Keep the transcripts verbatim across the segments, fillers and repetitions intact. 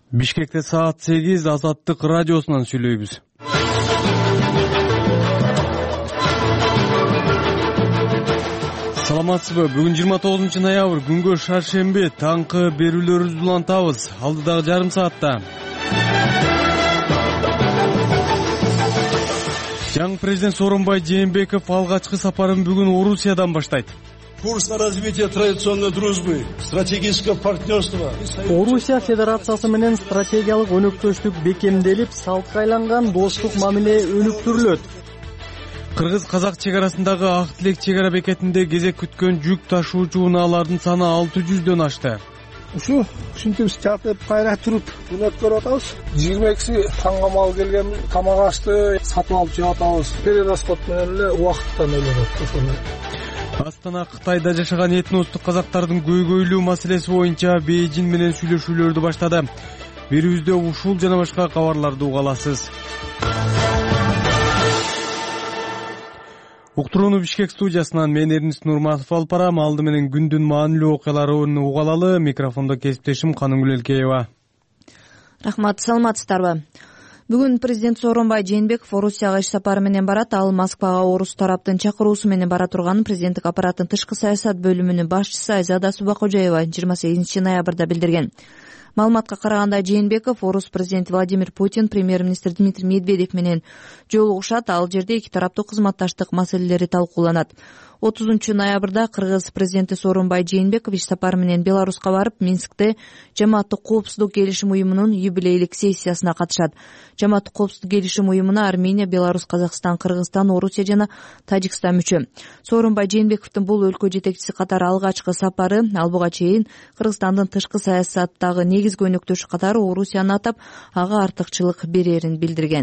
Бишкекте саат сегиз Азаттык радиосунан сүйлөйбүз. Саламатсызбы? Бүгүн жыйырма тогузунчу ноябрь, күнгө шаршемби, таңкы берүүлөрүбүздү улантабыз. Алдыдагы жарым саатта жаңы президент Сооронбай Жээнбеков алгачкы сапарын бүгүн Орусиядан баштайт. Курс на развитие традиционной дружбы, стратегического партнерства. Орусия Федерациясы менен стратегиялык өнөктөштүк бекемделип, салтка айланган достук мамиле өнүктүрүлөт. Кыргыз-казак чек арасындагы Ак Тилек чек ара бекетинде кезек күткөн жүк ташуучу унаалардын саны алты жүздөн ашты. Ушу ушинтип жатып кайра туруп күнөт көрүп атабыз. жыйырма экиси таңга мал келген, тамак ашты, сатып алып жеп атабыз. Перерасход менен эле убакыттан өлөт ошону. Астана Кытайда жашаган этностук казактардын көйгөйлүү маселеси боюнча Бейжин менен сүйлөшүүлөрдү баштады. Берүүбүздө ушул жана башка кабарларды уга аласыз. Уктурууну Бишкек студиясынан мен Эрнис Нурматов алып барам. Алды менен күндүн маанилүү окуяларын уга алалы. Микрофондо кесиптешим Каныгүл Элкеева. Рахмат, саламатсыздарбы? Бүгүн президент Сооронбай Жээнбеков Орусияга иш сапары менен барат. Ал Москвага орус тараптын чакыруусу менен бара турганын президенттик аппараттын тышкы саясат бөлүмүнүн башчысы Айзада Субакожаева жыйырма сегизинчи ноябрда билдирген. Маалыматка караганда Жээнбеков орус президенти Владимир Путин, премьер-министр Дмитрий Медведев менен жолугушат. Ал жерде эки тараптуу кызматташтык маселелери талкууланат. отузунчу ноябрда Кыргыз президенти Сооронбай Жээнбеков иш сапары менен Беларуска барып, Минскте Жамааттык коопсуздук келишим уюмунун юбилейлик сессиясына катышат. Жамааттык коопсуздук келишим уюмуна Армения, Беларусь, Казакстан, Кыргызстан, Орусия жана Тажикстан мүчө. Сооронбай Жээнбековдун бул өлкө жетекчиси катары алгачкы сапары. Ал буга чейин Кыргызстандын тышкы саясаттагы негизги өнөктөшү катары Орусияны атап, ага артыкчылык берерин билдирген.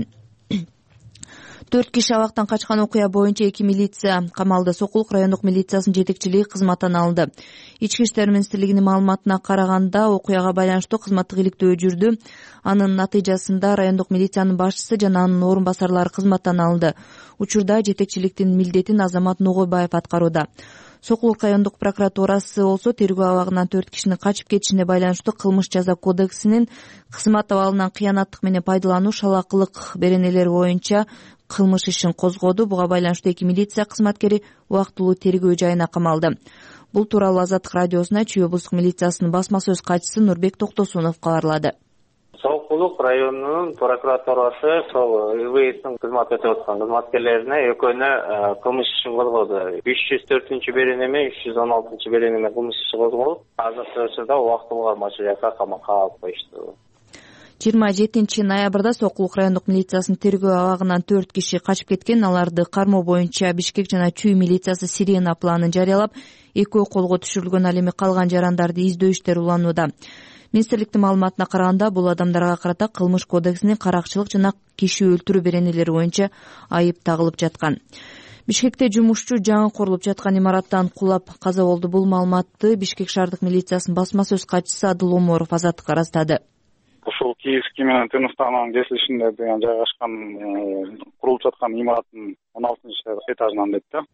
Төрт киши абактан качкан окуя боюнча эки милиция камалды. Сокулук райондук милициясынын жетекчилиги кызматтан алынды. Ички иштер министрлигинин маалыматына караганда, окуяга байланыштуу кызматтык иликтөө жүрдү. Анын натыйжасында райондук милициянын башчысы жана анын орун басарлары кызматтан алынды. Учурда жетекчиликтин милдетин Азамат Ногойбаев аткарууда. Сокулук райондук прокуратурасы болсо тергөө абагынан төрт кишинин качып кетишине байланыштуу кылмыш жаза кодексинин кызмат абалынан кыянаттык менен пайдалануу, шалакылык беренелери боюнча кылмыш ишин козгоду. Буга байланыштуу эки милиция кызматкери убактылуу тергөө жайына камалды. Бул тууралуу Азаттык радиосуна Чүй облустук милициясынын басма сөз катчысы Нурбек Токтосунов кабарлады. Сокулук районунун прокуратурасы сол ИВСтин кызмат өтөп аткан кызматкерлерине экөөнө кылмыш ишин козгоду. үч жүз төртүнчү беренеме, үч жүз он алтынчы беренеме кылмыш иши козголуп, азыркы учурда убактылуу кармачу жакка камакка алып коюшту. жыйырма жетинчи ноябрда Сокулук райондук милициясынын тергөө абагынан төрт киши качып кеткен. Аларды кармоо боюнча Бишкек жана Чүй милициясы Сирена планын жарыялап, экөө колго түшүрүлгөн. Ал эми калган жарандарды издөө иштери уланууда. Министрликтин маалыматына караганда, бул адамдарга карата кылмыш кодексинин каракчылык жана киши өлтүрүү беренелери боюнча айып тагылып жаткан. Бишкекте жумушчу жаңы курулуп жаткан имараттан кулап каза болду. Бул маалыматты Бишкек шаардык милициясынын басма сөз катчысы Адыл Оморов Азаттыкка ырастады. Ушул Киевский менен Тыныстанын кесилишинде деген жайгашкан курулуп жаткан имараттын он алтынчы этажынан дейт да.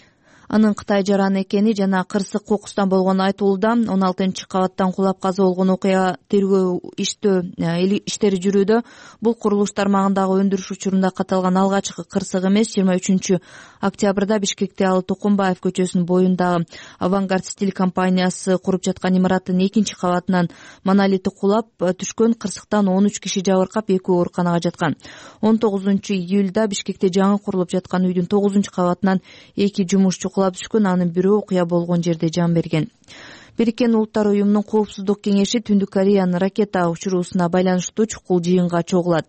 Анын Кытай жараны экени жана кырсык кокустан болгону айтылууда. он алтынчы кабаттан кулап каза болгон окуя тергөө иштөө иштери жүрүүдө. Бул курулуш тармагындагы өндүрүш учурунда катталган алгачкы кырсык эмес. жыйырма үчүнчү октябрда Бишкекте Алы Токумбаев көчөсүнүн боюндагы Авангард стиль компаниясы куруп жаткан имараттын экинчи кабатынан монолити кулап түшкөн. Кырсыктан он үч киши жабыркап, экөө ооруканага жаткан. он тогузунчу июлда Бишкекте жаңы курулуп жаткан үйдүн тогузунчу кабатынан эки жумушчу кулап түшкөн. Анын бирөө окуя болгон жерде жан берген. Бириккен Улуттар уюмунун коопсуздук кеңеши Түндүк Кореянын ракета учуруусуна байланыштуу чукул жыйынга чогулат.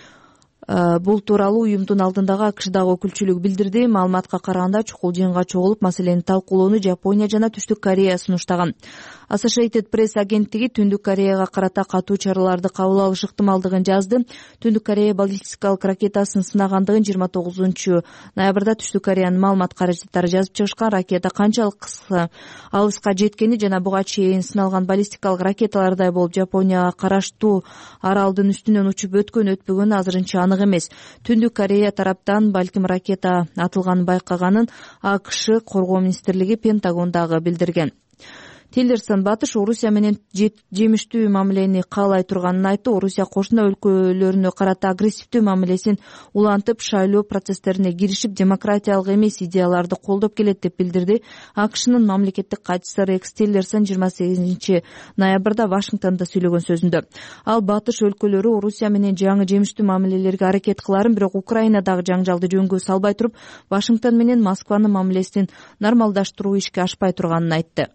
Бул тууралуу уюмдун алдындагы АКШдагы өкүлчүлүк билдирди. Маалыматка караганда, чукул жыйынга чогулуп, маселени талкуулоону Жапония жана Түштүк Корея сунуштаган. Associated Press агенттиги Түндүк Кореяга карата катуу чараларды кабыл алыш ыктымалдыгын жазды. Түндүк Корея баллистикалык ракетасын сынагандыгын жыйырма тогузунчу ноябрда Түштүк Кореянын маалымат каражаттары жазып чыгышкан. Ракета канчалык кыска алыска жеткени жана буга чейин сыналган баллистикалык ракеталардай болуп Жапонияга караштуу аралдын үстүнөн учуп өткөн өтпөгөнү азырынча анык эмес. Түндүк Корея тараптан балким ракета атылганын байкаганын АКШ коргоо министрлиги Пентагондагы билдирген. Тиллерсон батыш Орусия менен жемиштүү мамилени каалай турганын айтты. Орусия кошуна өлкөлөрүнө карата агрессивдүү мамилесин улантып, шайлоо процесстерине киришип, демократиялык эмес идеяларды колдоп келет деп билдирди. АКШнын мамлекеттик катчысы Рекс Тиллерсон жыйырма сегизинчи ноябрда Вашингтондо сүйлөгөн сөзүндө ал батыш өлкөлөрү Орусия менен жаңы жемиштүү мамилелерге аракет кыларын, бирок Украинадагы жаңжалды жөнгө салбай туруп, Вашингтон менен Москванын мамилесин нормалдаштыруу ишке ашпай турганын айтты.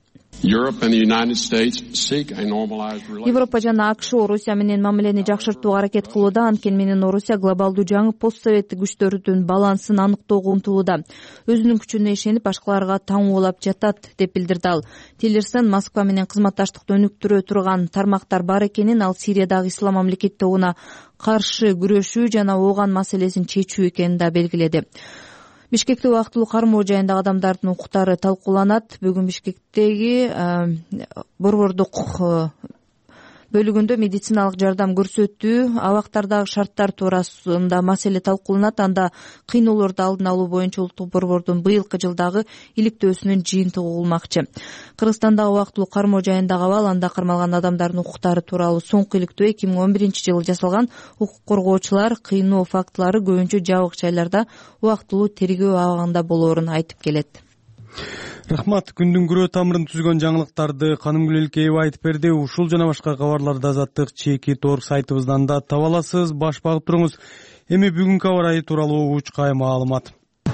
Европа жана АКШ Орусия менен мамилени жакшыртууга аракет кылууда, анткени менен Орусия глобалдуу жаңы постсоветтик күчтөрдүн балансын аныктоого умтулууда. Өзүнүн күчүнө ишенип, башкаларга таңуулап жатат деп билдирди ал. Тиллерсон Москва менен кызматташтыкты өнүктүрө турган тармактар бар экенин, ал Сириядагы ислам мамлекет тобуна каршы күрөшүү жана ооган маселесин чечүү экенин да белгиледи. Бишкекте убактылуу кармоо жайындагы адамдардын укуктары талкууланат. Бүгүн Бишкектеги борбордук бөлүгүндө медициналык жардам көрсөтүү, абактардагы шарттар туурасында маселе талкууланат. Анда кыйноолорду алдын алуу боюнча улуттук борбордун быйылкы жылдагы иликтөөсүнүн жыйынтыгы болмакчы. Кыргызстандагы убактылуу кармоо жайындагы абал, анда кармалган адамдардын укуктары тууралуу соңку иликтөө эки миң он биринчи жылы жасалган. Укук коргоочулар кыйноо фактылары көбүнчө жабык жайларда убактылуу тергөө абагында болоорун айтып келет. Рахмат. Күндүн күрөө тамырын түзгөн жаңылыктарды Канымгүл Элкеева айтып берди. Ушул жана башка кабарларды Азаттык чекит точка орг сайтыбыздан да таба аласыз. Баш багып туруңуз. Эми бүгүнкү аба ырайы тууралуу учкай маалымат.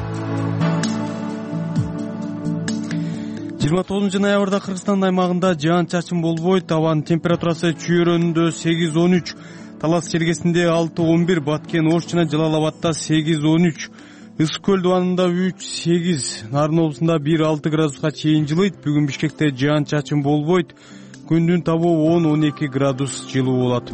жыйырма тогузунчу ноябрда Кыргызстан аймагында жаан-чачын болбойт. Абанын температурасы Чүйөрөнүндө сегиз он үч, Талас чергесинде алты он бир, Баткен Ош жана Жалал Абадта сегиз он үч, Ысык көл дубанында үч сегиз, Нарын облусунда бир алты градуска чейин жылыйт. Бүгүн Бишкекте жаан-чачын болбойт. Күндүн табуу он он эки градус жылуу болот.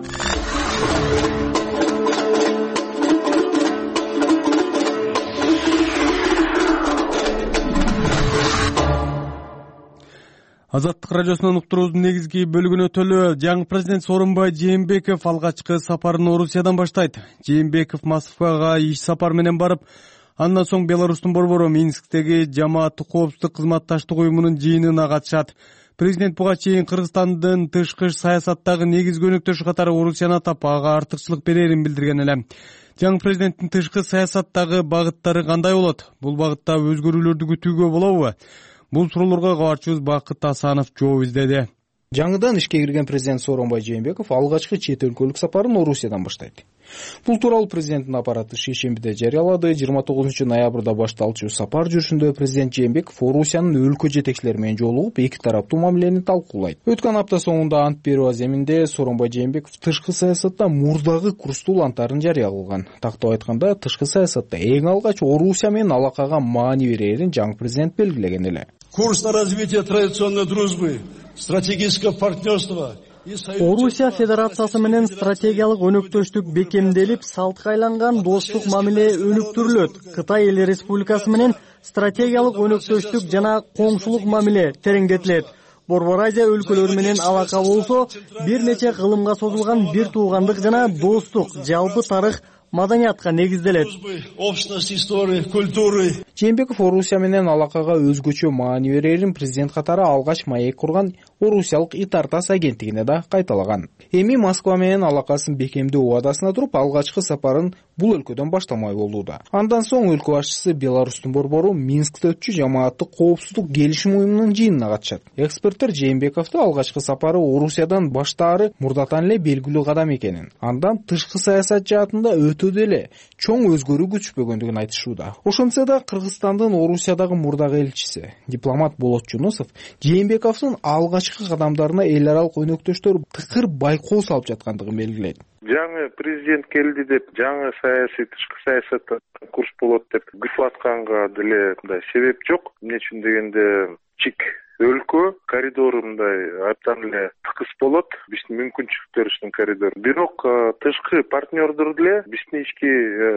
Азаттык радиосунун уктуруубуздун негизги бөлүгүнө өтөлү. Жаңы президент Сооронбай Жээнбеков алгачкы сапарын Орусиядан баштайт. Жээнбеков Москвага иш сапар менен барып, андан соң Беларустун борбору Минсктеги Жамааттык коопсуздук кызматташтык уюмунун жыйынына катышат. Президент буга чейин Кыргызстандын тышкы саясаттагы негизги өнөктөшү катары Орусияны атап, ага артыкчылык берерин билдирген эле. Жаңы президенттин тышкы саясаттагы багыттары кандай болот? Бул багытта өзгөрүүлөрдү күтүүгө болобу? Бул суроолорго кабарчыбыз Бакыт Асанов жооп издеди. Жаңыдан ишке кирген президент Сооронбай Жээнбеков алгачкы чет өлкөлүк сапарын Орусиядан баштайт. Бул тууралуу президенттин аппараты шейшембиде жарыялады. жыйырма тогузунчу ноябрда башталчу сапар жүрүшүндө президент Жээнбеков Орусиянын өлкө жетекчилери менен жолугуп, эки тараптуу мамилени талкуулайт. Өткөн апта соңунда ант берүү аземинде Сооронбай Жээнбеков тышкы саясатта мурдагы курстуу лантарын жарыя кылган. Тактап айтканда, тышкы саясатта эң алгач Орусия менен алакага маани берерин жаңы президент белгилеген эле. Курс на развитие традиционной дружбы, стратегического партнерства. Орусия Федерациясы менен стратегиялык өнөктөштүк бекемделип, салтка айланган достук мамиле өнүктүрүлөт. Кытай Эл Республикасы менен стратегиялык өнөктөштүк жана коңшулук мамиле тереңдетилет. Борбор Азия өлкөлөрү менен алака болсо, бир нече кылымга созулган бир туугандык жана достук, жалпы тарых, маданиятка негизделет. Общность истории, культуры. Жээнбеков Орусия менен алакага өзгөчө маани берерин президент катары алгач маек курган Орусиялык Итартас агенттигине да кайталаган. Эми Москва менен алакасын бекемдөө убадасына туруп, алгачкы сапарын бул өлкөдөн баштамай болууда. Андан соң өлкө башчысы Беларустун борбору Минскте өтчү Жамааттык коопсуздук келишим уюмунун жыйынына катышат. Эксперттер Жээнбековду алгачкы сапары Орусиядан баштаары мурдатан эле белгилүү кадам экенин, андан тышкы саясат жаатында өтө деле чоң өзгөрүү күтүшпөгөндүгүн айтышууда. Ошентсе да Кыргызстандын Орусиядагы мурдагы элчиси, дипломат Болот Жунусов Жээнбековдун алгачкы кадамдарына эл аралык өнөктөштөр тыкыр байкоо салып жаткандыгын белгилейт. Жаңы президент келди деп, жаңы саясий тышкы саясатта курс болот деп күтүп атканга деле мындай себеп жок. Эмне үчүн дегенде, чик өлкө коридору мындай абдан эле тыкыз болот, биздин мүмкүнчүлүктөрүбүздүн коридору. Бирок тышкы партнердор деле биздин ички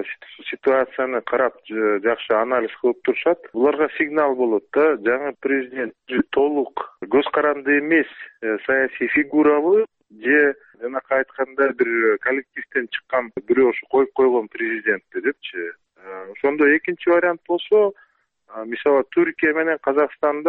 ситуацияны карап жакшы анализ кылып турушат. Буларга сигнал болот да, жаңы президент толук көз каранды эмес саясий фигурабы же жанакы айтканда бир коллективден чыккан бирөө ушу коюп койгон президентти депчи. Ошондо экинчи вариант болсо, мисалы Түркия менен Казакстанда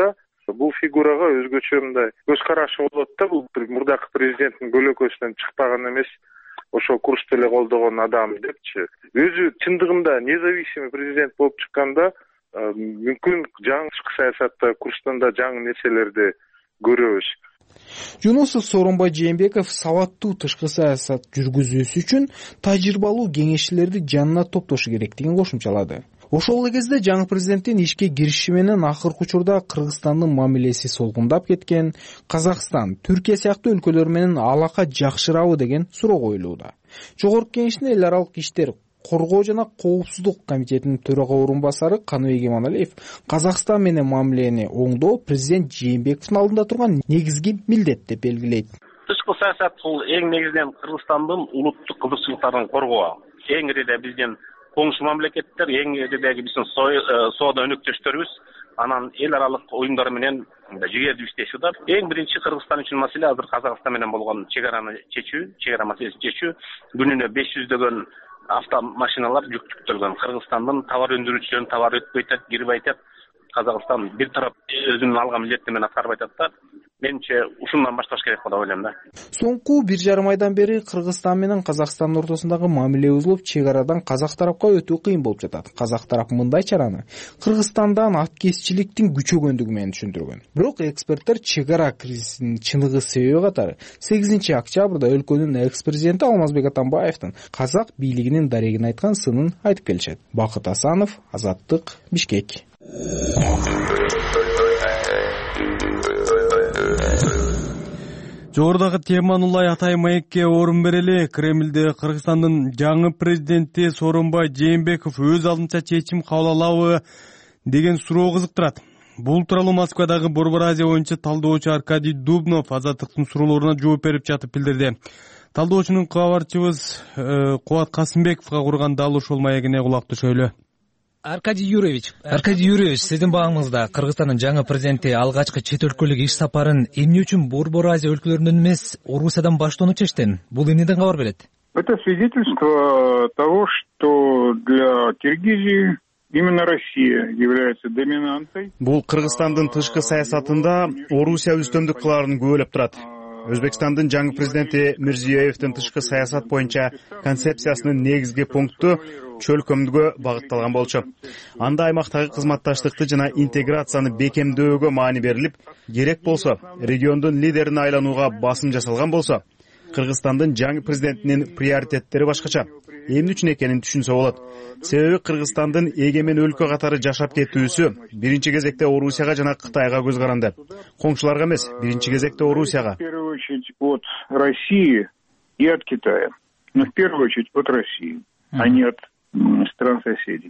Бул фигурага өзгөчө мындай көз карашы болот да, бул мурдакы президенттин көлөкөсүнөн чыкпаган эмес, ошол курсту эле колдогон адам депчи. Өзү чындыгында независимый президент болуп чыкканда мүмкүн жаңы тышкы саясатта курстан да жаңы нерселерди көрөбүз. Жунусов Сооронбай Жээнбеков сабаттуу тышкы саясат жүргүзүүсү үчүн тажрыйбалуу кеңешчилерди жанына топтошу керектигин кошумчалады. Ошол эле кезде жаңы президенттин ишке кириши менен акыркы учурда Кыргызстандын мамилеси солгундап кеткен, Казакстан, Түркия сыяктуу өлкөлөр менен алака жакшырабы деген суроо коюлууда. Жогорку кеңештин эл аралык иштер коргоо жана коопсуздук комитетинин төрага орун басары Каныбек Иманалиев Казакстан менен мамилени оңдоо президент Жээнбековдун алдында турган негизги милдет деп белгилейт. Тышкы саясат бул эң негизинен Кыргызстандын улуттук кызыкчылыктарын коргоо. Эң ириде биздин коңшу мамлекеттер, эң иридеги биздин соода өнөктөштөрүбүз, анан эл аралык уюмдар менен жигердүү иштешүү да. Эң биринчи Кыргызстан үчүн маселе азыр Казакстан менен болгон чек араны чечүү, чек ара маселесин чечүү. Күнүнө беш жүздөгөн автомашиналар жүктөлгөн. Кыргызстандын товар өндүрүүчүлөрүнүн товары өтпөй атат, кирбей атат. Казакстан бир тарап өзүнүн алган милдети менен аткарбай атат да. Менимче ушундан башташ керек деп ойлойм да. Соңку бир жарым айдан бери Кыргызстан менен Казакстандын ортосундагы мамиле бузулуп, чек арадан казак тарапка өтүү кыйын болуп жатат. Казак тарап мындай чараны Кыргызстандан аткезчиликтин күчөгөндүгү менен түшүндүргөн. Бирок эксперттер чек ара кризисинин чыныгы себеби катары сегизинчи октябрда өлкөнүн экс-президенти Алмазбек Атамбаевдин казак бийлигинин дарегин айткан сынын айтып келишет. Бакыт Асанов, Азаттык, Бишкек. Жогорудагы теманы улай атай маекке орун берели. Кремлде Кыргызстандын жаңы президенти Сооронбай Жээнбеков өз алдынча чечим кабыл алабы деген суроо кызыктырат. Бул тууралуу Москвадагы Борбор Азия боюнча талдоочу Аркадий Дубнов Азаттыктын суроолоруна жооп берип жатып билдирди. Талдоочунун кабарчыбыз Кубат Касымбековго курган дал ушул маегине кулак түшөлү. Аркадий Юрьевич, Аркадий Юрьевич, сиздин багыңызда Кыргызстандын жаңы президенти алгачкы чет өлкөлүк иш сапарын эмне үчүн Борбор Азия өлкөлөрүнөн эмес, Орусиядан баштоону чечтин? Бул эмнеден кабар берет? Это свидетельство того, что для Киргизии именно Россия является доминантой. Бул Кыргызстандын тышкы саясатында Орусия үстөмдүк кыларын күбөлөп турат. Өзбекстандын жаңы президенти Мирзиёевдин тышкы саясат боюнча концепциясынын негизги пункту чөл көмдүгө багытталган болчу. Анда аймактагы кызматташтыкты жана интеграцияны бекемдөөгө маани берилип, керек болсо региондун лидерине айланууга басым жасалган болсо, Кыргызстандын жаңы президентинин приоритеттери башкача. Эмне үчүн экенин түшүнсө болот. Себеби Кыргызстандын эгемен өлкө катары жашап кетүүсү биринчи кезекте Орусияга жана Кытайга көз каранды. Коңшуларга эмес, биринчи кезекте Орусияга. В первую очередь от России и от Китая. Но в первую очередь от России, а не от стран соседей.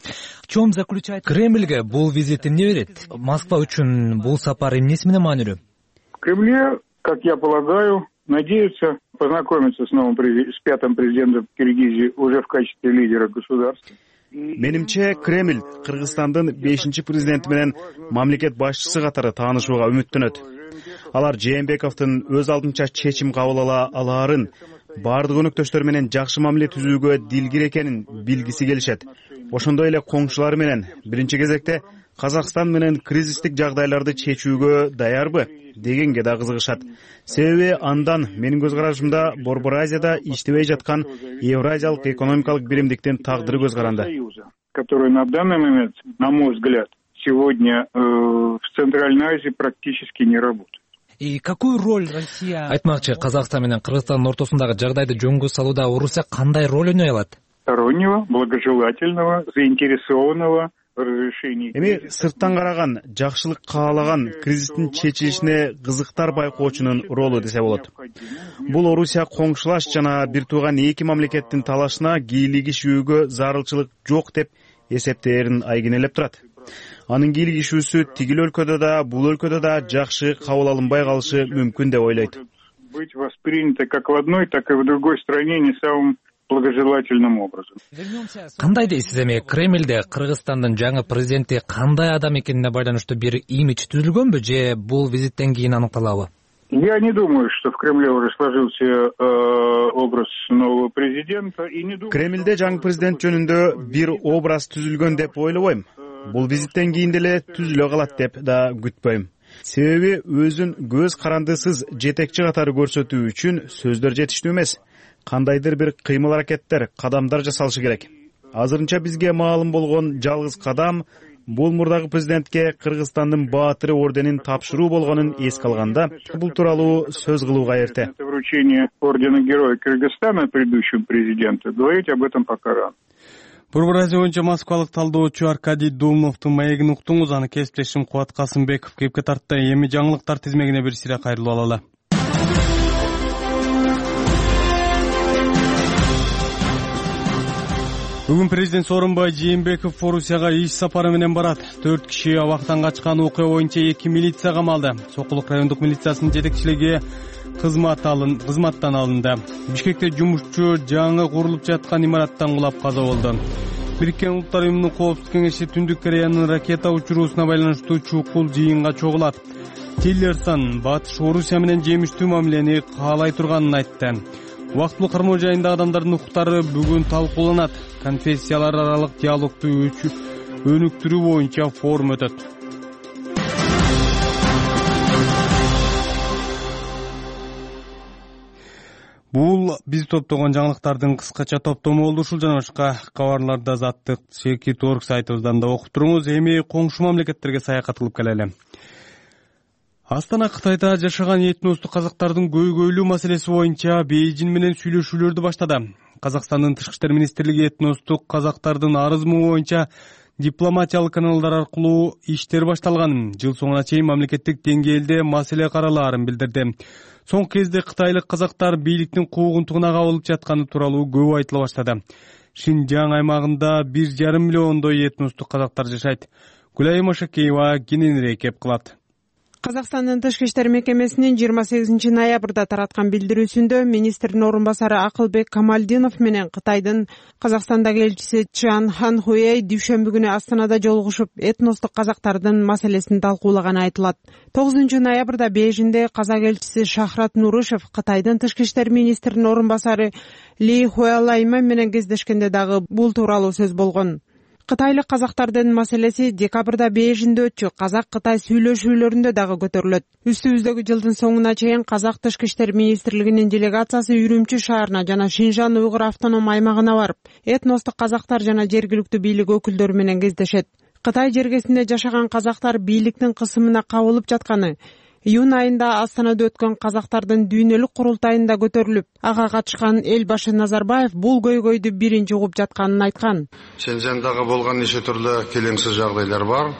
В чем заключается Кремльге бул визит эмне берет? Москва үчүн бул сапар эмнеси менен маанилүү? В Кремле, как я полагаю, надеются познакомиться с новым с пятым президентом Киргизии уже в качестве лидера государства. Менимче Кремль Кыргызстандын бешинчи президенти менен мамлекет башчысы катары таанышууга үмүттөнөт. Алар Жээнбековдун өз алдынча чечим кабыл ала алаарын, бардык өнөктөштөр менен жакшы мамиле түзүүгө дилгир экенин билгиси келишет. Ошондой эле коңшулар менен биринчи кезекте Казакстан менен кризистик жагдайларды чечүүгө даярбы дегенге да кызыгышат. Себеби андан менин көз карашымда Борбор Азияда иштебей жаткан Евразиялык экономикалык биримдиктин тагдыры көз каранды. Который на данный момент, на мой взгляд, сегодня э, в Центральной Азии практически не работает. И какую роль Россия... Айтмакчы, Казакстан менен Кыргызстандын ортосундагы жагдайды жөнгө салууда Орусия кандай роль ойной алат? Стороннего, благожелательного, заинтересованного Эми сырттан караган, жакшылык каалаган кризистин чечилишине кызыктар байкоочунун ролу десе болот. Бул Орусия коңшулаш жана бир тууган эки мамлекеттин талашына кийлигишүүгө зарылчылык жок деп эсептээрин айгинелеп турат. Анын кийлигишүүсү тигил өлкөдө да, бул өлкөдө да жакшы кабыл алынбай калышы мүмкүн деп ойлойт. Быть воспринято как в одной, так и в другой стране не самым благожелательным образом. Кандай дейсиз эми Кремлде Кыргызстандын жаңы президенти кандай адам экенине байланыштуу бир имидж түзүлгөнбү же бул визиттен кийин аныкталабы? Я не думаю, что в Кремле уже сложился э, образ нового президента и не думаю. Кремлде жаңы президент жөнүндө бир образ түзүлгөн деп ойлобойм. Бул визиттен кийин деле түзүлө калат деп да күтпөйм. себеби өзүн көз карандысыз жетекчи катары көрсөтүү үчүн сөздөр жетиштүү эмес. Кандайдыр бир кыймыл аракеттер, кадамдар жасалышы керек. Азырынча бизге маалым болгон жалгыз кадам бул мурдагы президентке Кыргызстандын баатыры орденин тапшыруу болгонун эске алганда, бул тууралуу сөз кылууга эрте. Вручение ордена Героя Кыргызстана предыдущему президенту, говорить об этом пока рано. Борбор Азия боюнча Москвалык талдоочу Аркадий Думновдун маегин уктуңуз, аны кесиптешим Кубат Касымбеков кепке тартты. Эми жаңылыктар тизмегине бир сире кайрылып алалы. Бүгүн президент Сооронбай Жээнбеков Орусияга иш сапары менен барат. Төрт киши абактан качкан окуя боюнча эки милиция камалды. Сокулук райондук милициясынын жетекчилиги кызмат алын, кызматтан алынды. Бишкекте жумушчу жаңы курулуп жаткан имараттан кулап каза болду. Бириккен Улуттар уюмунун коопсуздук кеңеши Түндүк Кореянын ракета учуруусуна байланыштуу чукул жыйынга чогулат. Тиллерсон Батыш Орусия менен жемиштүү мамилени каалай турганын айтты. Убактылуу кармоо жайындагы адамдардын укуктары бүгүн талкууланат. Конфессиялар аралык диалогду өнүктүрүү боюнча форум өтөт. Бул биз топтогон жаңылыктардын кыскача топтому болду. Ушул жана башка кабарларды Азаттык Чекит точка орг сайтыбыздан да окуп туруңуз. Эми коңшу мамлекеттерге саякат кылып келели. Астана Кытайда жашаган этностук казактардын көйгөйлүү маселеси боюнча Бейжин менен сүйлөшүүлөрдү баштады. Казакстандын тышкы иштер министрлиги этностук казактардын арызмы боюнча дипломатиялык каналдар аркылуу иштер башталганын, жыл соңуна чейин мамлекеттик деңгээлде маселе каралаарын билдирди. Соңку кезде кытайлык казактар бийликтин куугунтугуна кабылып жатканы тууралуу көп айтыла баштады. Шинжаң аймагында бир жарым миллиондой этностук казактар жашайт. Гүлайым Ашакеева кененирээк кеп кылат. Казакстандын тышкы иштер мекемесинин жыйырма сегизинчи ноябрда тараткан билдирүүсүндө министрдин орун басары Акылбек Камалдинов менен Кытайдын Казакстандагы элчиси Чжан Ханхуэй дүйшөмбү күнү Астанада жолугушуп, этностук казактардын маселесин талкуулаганы айтылат. тогузунчу ноябрда Бейжинде казак элчиси Шахрат Нурышев Кытайдын тышкы иштер министринин орун басары Ли Хуэлайма менен кездешкенде дагы бул тууралуу сөз болгон. Кытайлык казактардын маселеси декабрда Бейжинде өтчү казак-кытай сүйлөшүүлөрүндө дагы көтөрүлөт. Үстүбүздөгү жылдын соңуна чейин казак тышкы иштер министрлигинин делегациясы Үрүмчү шаарына жана Шинжан уйгур автоном аймагына барып, этностук казактар жана жергиликтүү бийлик өкүлдөрү менен кездешет. Кытай жергесинде жашаган казактар бийликтин кысымына кабылып жатканы, июнь айында Астанада өткөн казактардын дүйнөлүк курултайында көтөрүлүп, ага катышкан эл башы Назарбаев бул көйгөйдү биринчи угуп жатканын айткан. Шинжандагы болгон нече түрлүү келеңсиз жагдайлар бар.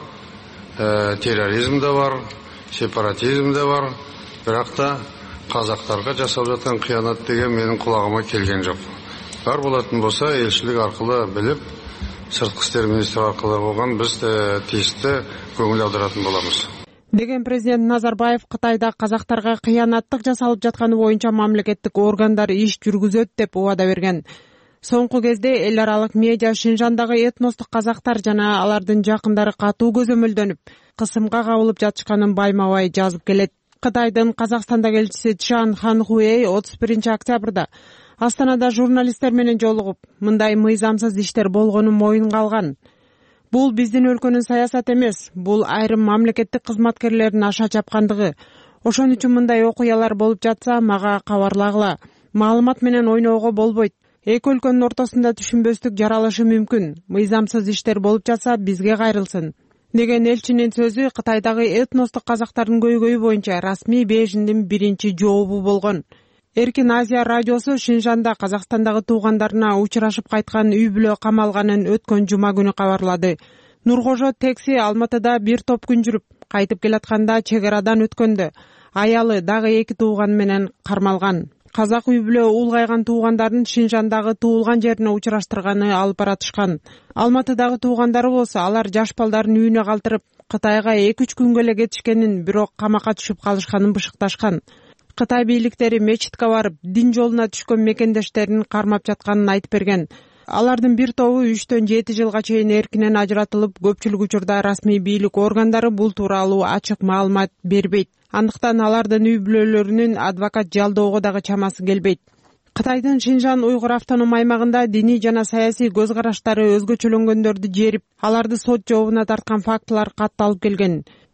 Э, терроризм да бар, сепаратизм да бар. Бирок да казактарга жасалып жаткан кыянат деген менин кулагыма келген жок. Бар болатын болса, элчилик аркылуу билип, сырткы иштер министри аркылуу болгон биз тийиштүү көңүл аударатын болобуз. Деген президент Назарбаев Кытайда казактарга кыянаттык жасалып жатканы боюнча мамлекеттик органдар иш жүргүзөт деп убада берген. Соңку кезде эл аралык медиа Шинжандагы этностук казактар жана алардын жакындары катуу көзөмөлдөнүп, кысымга кабылып жатышканын байма-бай жазып келет. Кытайдын Казакстандагы элчиси Чжан Ханхуэй отуз биринчи октябрда Астанада журналисттер менен жолугуп, мындай мыйзамсыз иштер болгонун моюнга алган. Бул биздин өлкөнүн саясат эмес, бул айрым мамлекеттик кызматкерлердин аша чапкандыгы. Ошон үчүн мындай окуялар болуп жатса, мага кабарлагыла. Маалымат менен ойноого болбойт. Эки өлкөнүн ортосунда түшүнбөстүк жаралышы мүмкүн. Мыйзамсыз иштер болуп жатса, бизге кайрылсын. Деген элчинин сөзү Кытайдагы этностук казактардын көйгөйү боюнча расмий Бейжиндин биринчи жообу болгон. Эркин Азия радиосу Шинжанда Казакстандагы туугандарына учурашып кайткан үй бүлө камалганын өткөн жума күнү кабарлады. Нуркожо Текси Алматыда бир топ күн жүрүп, кайтып келатканда чек арадан өткөндө аялы дагы эки тууган менен кармалган. Казак үй бүлө улгайган туугандарын Шинжандагы туулган жерине учураштырганы алып баратышкан. Алматыдагы туугандары болсо алар жаш балдарын үйүнө калтырып, Кытайга эки үч күнгө эле кетишкенин, бирок камакка түшүп калышканын бышыкташкан. Кытай бийликтери мечитке барып, дин жолуна түшкөн мекендештерин кармап жатканын айтып берген. Алардын бир тобу үчтөн жети жылга чейин эркинен ажыратылып, көпчүлүк учурда расмий бийлик органдары бул тууралуу ачык маалымат бербейт. Андыктан алардын үй бүлөлөрүнүн адвокат жалдоого дагы чамасы келбейт. Кытайдын Шинжан уйгур автоном аймагында диний жана саясий көз караштары өзгөчөлөнгөндөрдү жерип, аларды сот жообуна тарткан фактылар катталып келген.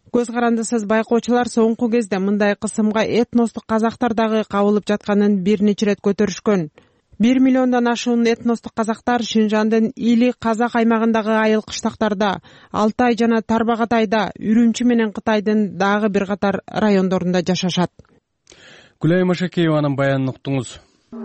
Көз карандысыз байкоочулар соңку кезде мындай кысымга этностук казактар дагы кабылып жатканын бир нече ирет көтөрүшкөн. бир миллиондон ашуун этностук казактар Шинжандын Или казак аймагындагы айыл кыштактарда, Алтай жана Тарбагатайда, Үрүмчү менен Кытайдын дагы бир катар райондорунда жашашат. Гүлай Машакееванын баянын уктуңуз.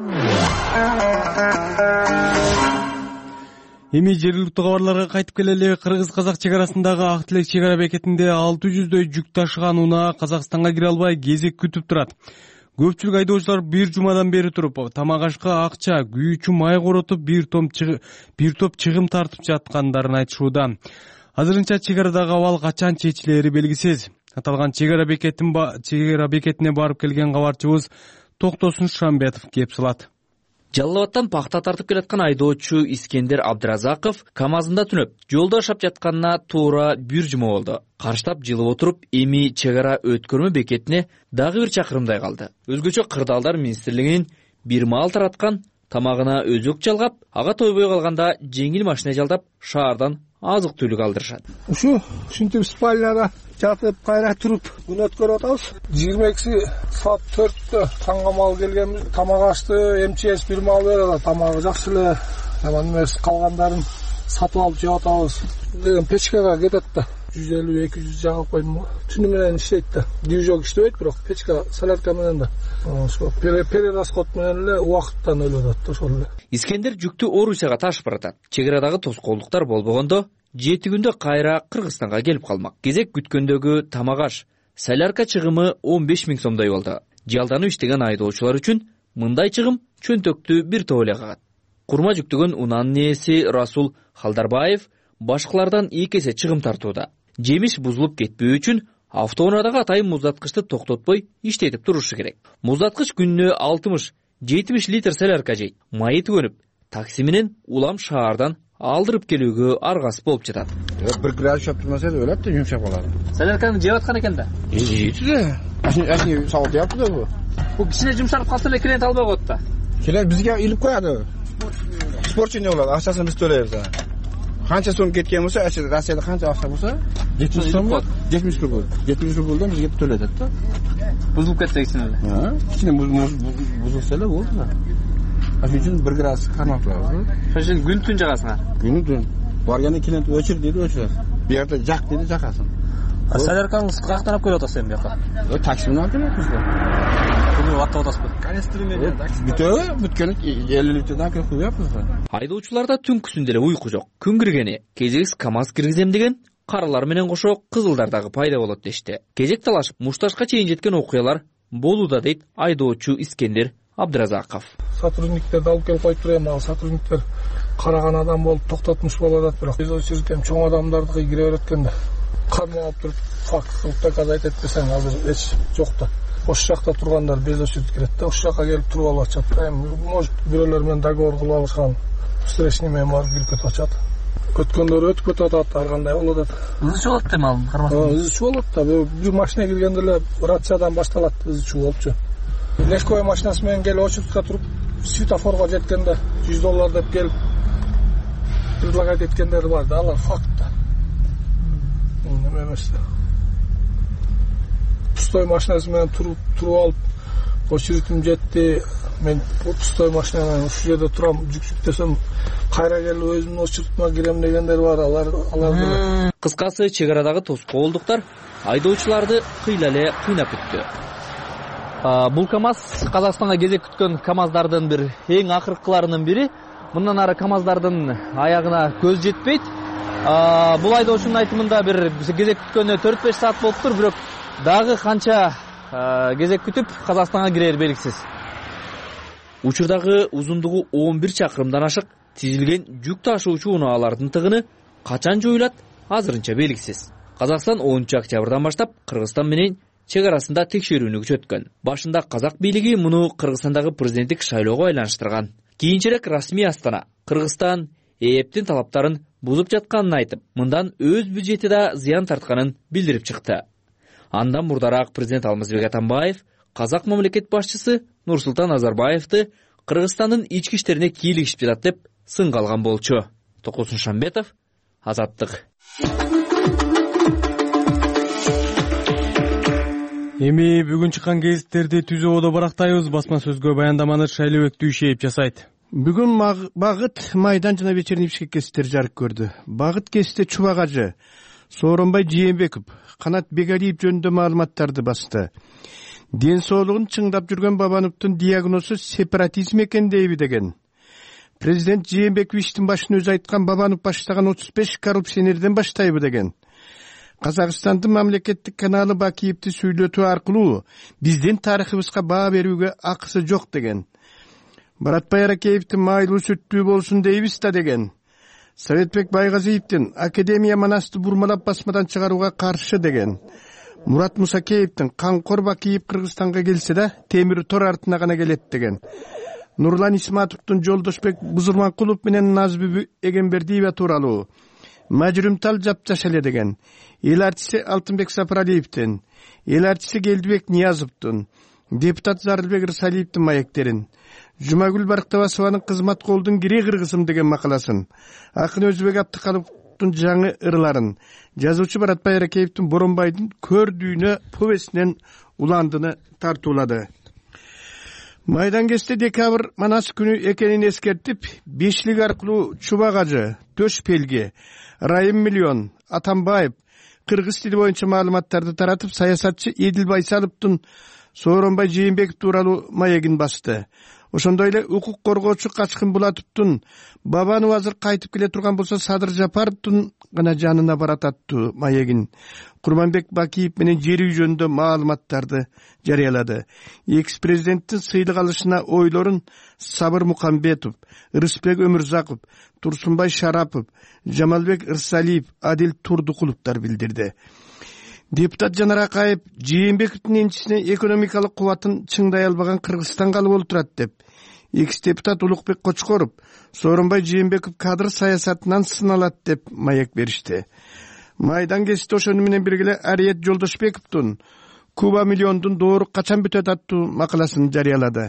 Эми жергиликтүү кабарларга кайтып келели. Кыргыз-казак чек арасындагы Ак Тилек чек ара бекетинде алты жүздөй жүк ташыган унаа Казакстанга кире албай кезек күтүп турат. Көпчүлүк айдоочулар бир жумадан бери туруп, тамак ашка акча, күйүүчү май коротуп, бир топ бир топ чыгым тартып жаткандарын айтышууда. Азырынча чек арадагы абал качан чечилери белгисиз. Аталган чек ара бекетин чек ара бекетине барып келген кабарчыбыз Токтосун Шамбетов кеп сылат. Жалал Абадтан пахта тартып келаткан айдоочу Искендер Абдыразаков КамАЗында түнөп, жолдо жашап жатканына туура бир жума болду. Карштап жылып отуруп, эми чек ара өткөрмө бекетине дагы бир чакырымдай калды. Өзгөчө Кырдаалдар министрлигинин бир маал тараткан тамагына өзөк жалгап, ага тойбой калганда жеңил машина жалдап, шаардан азык түлүк алдырышат. Ушу ушинтип спальняда жатып кайра туруп күн өткөрүп атабыз. жыйырма экиси саат төрттө таңга мал келген, тамак ашты, МЧС бир маал берет, тамагы жакшы эле. Жаман эмес, калгандарын сатып алып жеп атабыз. Деген печкага кетет да. жүз элүү эки жүз жагып койдум. Түнү менен иштейт да. Движок иштебейт, бирок печка солярка менен да. Ошо перерасход менен эле убакыттан өлүп атат ошол эле. Искендер жүктү Орусияга ташып баратат. Чек арадагы тоскоолдуктар болбогондо жети күндө кайра Кыргызстанга келип калмак. Кезек күткөндөгү тамак аш, солярка чыгымы он беш миң сомдой болду. Жалданып иштеген айдоочулар үчүн мындай чыгым чөнтөктү бир топ эле кагат. Курма жүктөгөн унаанын ээси Расул Халдарбаев башкалардан эки эсе чыгым тартууда. Жемиш бузулуп кетпөө үчүн автоунаадагы атайын муздаткычты токтотпой иштетип турушу керек. Муздаткыч күнүнө алтымыш жетимиш литр солярка жейт. Майы түгөнүп, такси менен улам шаардан алдырып келүүгө аргасы болуп жатат. Бир градус жеп турмаса да өлөт да, жумшап калат. Солярканы жеп аткан экен да. Жейт да. Ашыны сабат япты да бу. Бу кичине жумшарып калса эле клиент албай коет да. Келет бизге илип коёду. Спортчу болот, акчасын биз төлөйбүз. Канча сом кеткен болсо, Россияда канча акча болсо, жетимиш сом болот. жетимиш рубль. жетимиш рубльдан бизге төлөтөт да. Бузулуп кетсе кичине эле. Ha, кичине бузулса эле болду да. Ошон үчүн бир градус кармап турабыз. Ошон үчүн күн түн жагасыңар. Күн түн. Барганда клиент өчүр дейди, өчүрөт. Бу жерде жак дейди, жакасың. А соляркаңыз каяктан алып келип атасыз эми бияка? Ö такси менен алып келебиз да. Күнү ватып атасызбы? Канистр менен такси. Бүтө, бүткөн элүү литрден алып коюппуз да. Айдоочуларда түнкүсүндө эле уйку жок. Күн киргени, кезекс КамАЗ киргизем деген каралар менен кошо кызылдар дагы пайда болот дешти. Кезек талашып, мушташка чейин жеткен окуялар болууда дейт айдоочу Искендер Абдыразаков. Сотрудниктерди алып келип коюп турам, ал сотрудниктер караган адам болуп токтотмуш болуп атат, бирок биз очередем чоң адамдарды кире берет экен да. Кармап алып туруп факт кылып доказать этпесең азыр эч жок да. Ошол жакта тургандар без очередь кирет да, ошол жака келип туруп алып атышат. Эми может бирөөлөр менен договор кылып алышкан. Встречный менен барып кирип кетип атышат. Көткөндөр өтүп кетип атат, ар кандай болуп атат. Ызычуу болот да малым, кармасаң. Ызычуу болот да. Бир машина киргенде эле рациядан башталат, ызычуу болупчу. Легковой машинасы менен келип очередке туруп, светофорго жеткенде жүз доллар деп келип предлагать эткендер бар да, алар факт да. Эме эмес да. Пустой машинасы менен туруп туруп алып, очередим жетти, мен пустой машина менен ушул жерде турам, жүк десем, кайра келип өзүмдүн очередиме кирем дегендер бар, алар алар. Кыскасы, чек арадагы тоскоолдуктар айдоочуларды кыйла эле кыйнап күттү. Бул КамАЗ Казакстанга кезек күткөн КамАЗдардын бир эң акыркыларынын бири. Мындан ары КамАЗдардын аягына көз жетпейт. Бул айдоочунун айтымында бир кезек күткөнүнө төрт беш саат болуптур, бирок дагы канча кезек күтүп Казакстанга кирер белгисиз. Учурдагы узундугу он бир чакырымдан ашык тизилген жүк ташуучу унаалардын тыгыны качан жоюлат азырынча белгисиз. Казакстан онунчу октябрдан баштап Кыргызстан менен чек арасында текшерүүнү күчөткөн. Башында казак бийлиги муну Кыргызстандагы президенттик шайлоого айланыштырган. Кийинчерээк расмий Астана Кыргызстан ээптин талаптарын бузуп жатканын айтып, мындан өз бюджети да зыян тартканын билдирип чыкты. Андан мурдараак президент Алмазбек Атамбаев казак мамлекет башчысы Нурсултан Назарбаевди Кыргызстандын ички иштерине кийлигишип жатат деп сынга алган болчу. Токтосун Шамбетов, Азаттык. Эми бүгүн чыккан гезиттерди түз ободо барактайбыз. Басма сөзгө баяндаманы Шайлообек Дүйшеев жасайт. Бүгүн Багыт, Майдан жана Вечерний Бишкек гезиттери жарык көрдү. Багыт гезити Чубак ажы, Сооронбай Жээнбеков, Канат Бегалиев жөнүндө маалыматтарды басты. Ден соолугун чыңдап жүргөн Бабановдун диагнозу сепаратизм экен дейби деген. Президент Жээнбеков иштин башын өзү айткан Бабанов баштаган отуз беш коррупционерден баштайбы деген. Казакстандын мамлекеттик каналы Бакиевди сүйлөтүү аркылуу биздин тарыхыбызга баа берүүгө акысы жок деген. Баратбай Аракеевдин майлуу сүттүү болсун дейбиз да деген. Советбек Байгазиевдин Академия Манасты бурмалап басмадан чыгарууга каршы деген. Мурат Мусакеевдин Канкор Бакиев Кыргызстанга келсе да темир тор артына гана келет деген. Нурлан Исматовдун Жолдошбек Бузурманкулов менен Назбүбү Эгембердиева тууралуу мажрумтал жапжаш эле деген. Эл артиси Алтынбек Сапаралиевдин, эл артиси Келдибек Ниязовдун, депутат Зарылбек Рысалиевдин маектерин, Жумагүл Барктабасованын Кызмат колдун кире кыргызым деген макаласын, акын Өзбек Абдыкаловдун жаңы ырларын, жазуучу Баратбай Аракеевдин Боронбайдын көрдүүнө повестинен уландыны тартуулады. Майдан кесте декабрь Манас күнү экенин эскертип, бешлик аркылуу Чубак ажы, Төш Пелге, Райым Миллион, Атамбаев кыргыз тили боюнча маалыматтарды таратып, саясатчы Эдил Байсаловдун Сооронбай Жээнбеков тууралуу маегин басты. Ошондой эле укук коргоочу Качкын Булатовдун Бабанов азыр кайтып келе турган болсо Садыр Жапаровдун гана жанына барат аттуу маегин, Курманбек Бакиев менен жер үй жөнүндө маалыматтарды жарыялады. Экс-президенттин сыйлык алышына ойлорун Сабыр Мукамбетов, Рыспек Өмүрзаков, Турсунбай Шарапов, Жамалбек Ырсалиев, Адил Турдукуловдор билдирди. Депутат Жанар Акаев Жээнбековдун энчисине экономикалык кубатын чыңдай албаган Кыргызстан калып олтурат деп, экс-депутат Улукбек Кочкоров Сооронбай Жээнбеков кадр саясатынан сыналат деп маек беришти. Майдан кести ошону менен бирге Ариет Жолдошбековдун Куба миллиондун доору качан бүтөт аттуу макаласын жарыялады.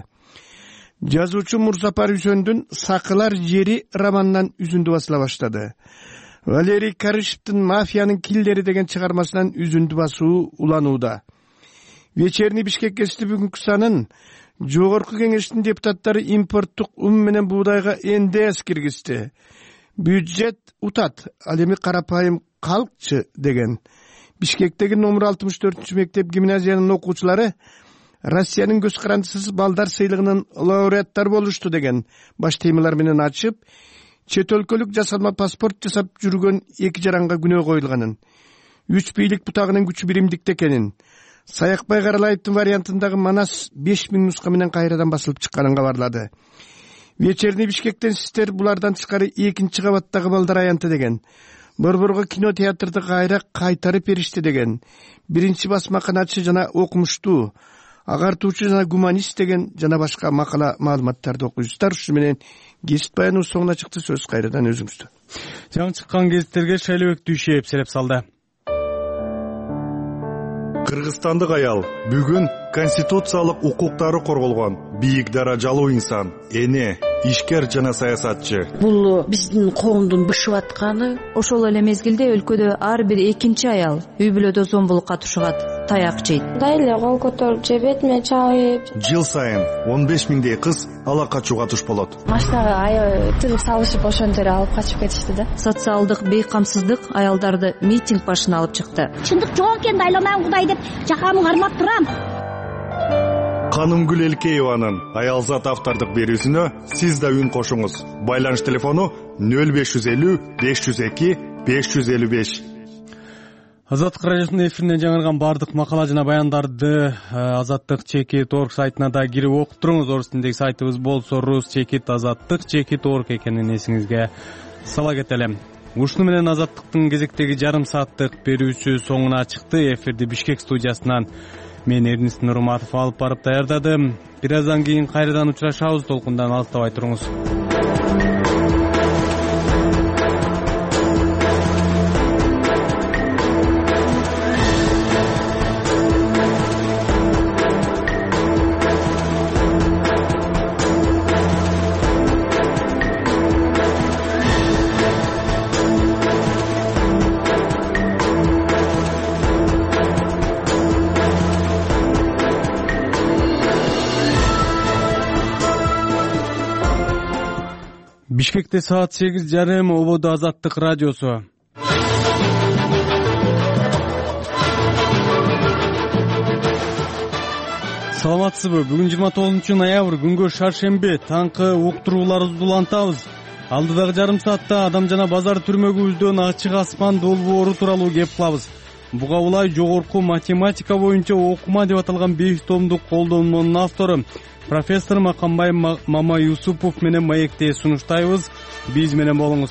Жазуучу Мурзапар Үсөндүн Сакылар жери романынан үзүндү басыла баштады. Валерий Карышевдин Мафиянын киллери деген чыгармасынан үзүндү басуу уланууда. Вечерний Бишкек гезити бүгүнкү санын Жогорку кеңештин депутаттары импорттук ун менен буудайга эндес киргизди. Бюджет утат, ал эми карапайым калкчы деген. Бишкектеги номер алтымыш төртүнчү мектеп гимназиянын окуучулары Россиянын көз карандысыз балдар сыйлыгынын лауреаттары болушту деген баш темалар менен ачып, чет өлкөлүк жасалма паспорт жасап жүргөн эки жаранга күнөө коюлганын, үч бийлик бутагынын күчү биримдикте экенин, Саякбай Каралаевдин вариантындагы Манас беш миң нуска менен кайрадан басылып чыкканын кабарлады. Вечерний Бишкектен сиздер булардан тышкары экинчи кабаттагы балдар аянты деген. Борборго кино театрды кайра кайтарып беришти деген. Биринчи басма канатчы жана окумуштуу, агартуучу жана гуманист деген жана башка макала маалыматтарды окуйсуздар. Ушу менен гезит баянынын соңуна чыкты. Сөз кайрадан өзүңүздө. Жаңы чыккан гезиттерге Шайлообек Дүйшеев селеп салды. Кыргызстандык аял бүгүн конституциялык укуктары корголгон бийик даражалуу инсан, эне, ишкер жана саясатчы. Бул биздин коомдун бышып атканы. Ошол эле мезгилде өлкөдө ар бир экинчи аял үй бүлөдө зомбулукка тушугат, таяк жейт. Дайле кол көтөрүп же бетиме чалып. Жыл сайын он беш миңдей кыз ала качууга туш болот. Машинага аял тыгып салышып ошентип эле алып качып кетишти да. Социалдык бейкамсыздык аялдарды митинг башына алып чыкты. Чындык жок экен, дайламайм Кудай деп жакамы кармап турам. Канымгүл Элкееванын аялзат автордук берүүсүнө сиз да үн кошуңуз. Байланыш телефону нөл беш жүз элүү беш жүз эки беш жүз элүү беш. Азаттык радиосунун эфиринен жаңырган бардык макала жана баяндарды Азаттык чекит орг сайтына да кирип окуп туруңуз. Орус тилиндеги сайтыбыз болсо рус чекит азаттык чекит орг экенин эсиңизге сала кетели. Ушуну менен Азаттыктын кезектеги жарым сааттык берүүсү соңуна чыкты. Эфирди Бишкек студиясынан мен Эрнис Нурматов алып барып даярдадым. Бир аздан кийин кайрадан учурашабыз. Толкундан алыстабай туруңуз. Бишкекте саат сегиз жарым, ободо Азаттык радиосу. Саламатсызбы? Бүгүн жыйырма тогузунчу ноябрь, күнгө шаршемби, таңкы уктурууларыбызды улантабыз. Алдыдагы жарым саатта адам жана базар түрмөгүбүздөн ачык асман долбоору тууралуу кеп кылабыз. Буга улай жогорку математика боюнча окума деп аталган беш томдук колдонмонун автору профессор Макамбай Мама Юсупов менен маекте сунуштайбыз. Биз менен болуңуз.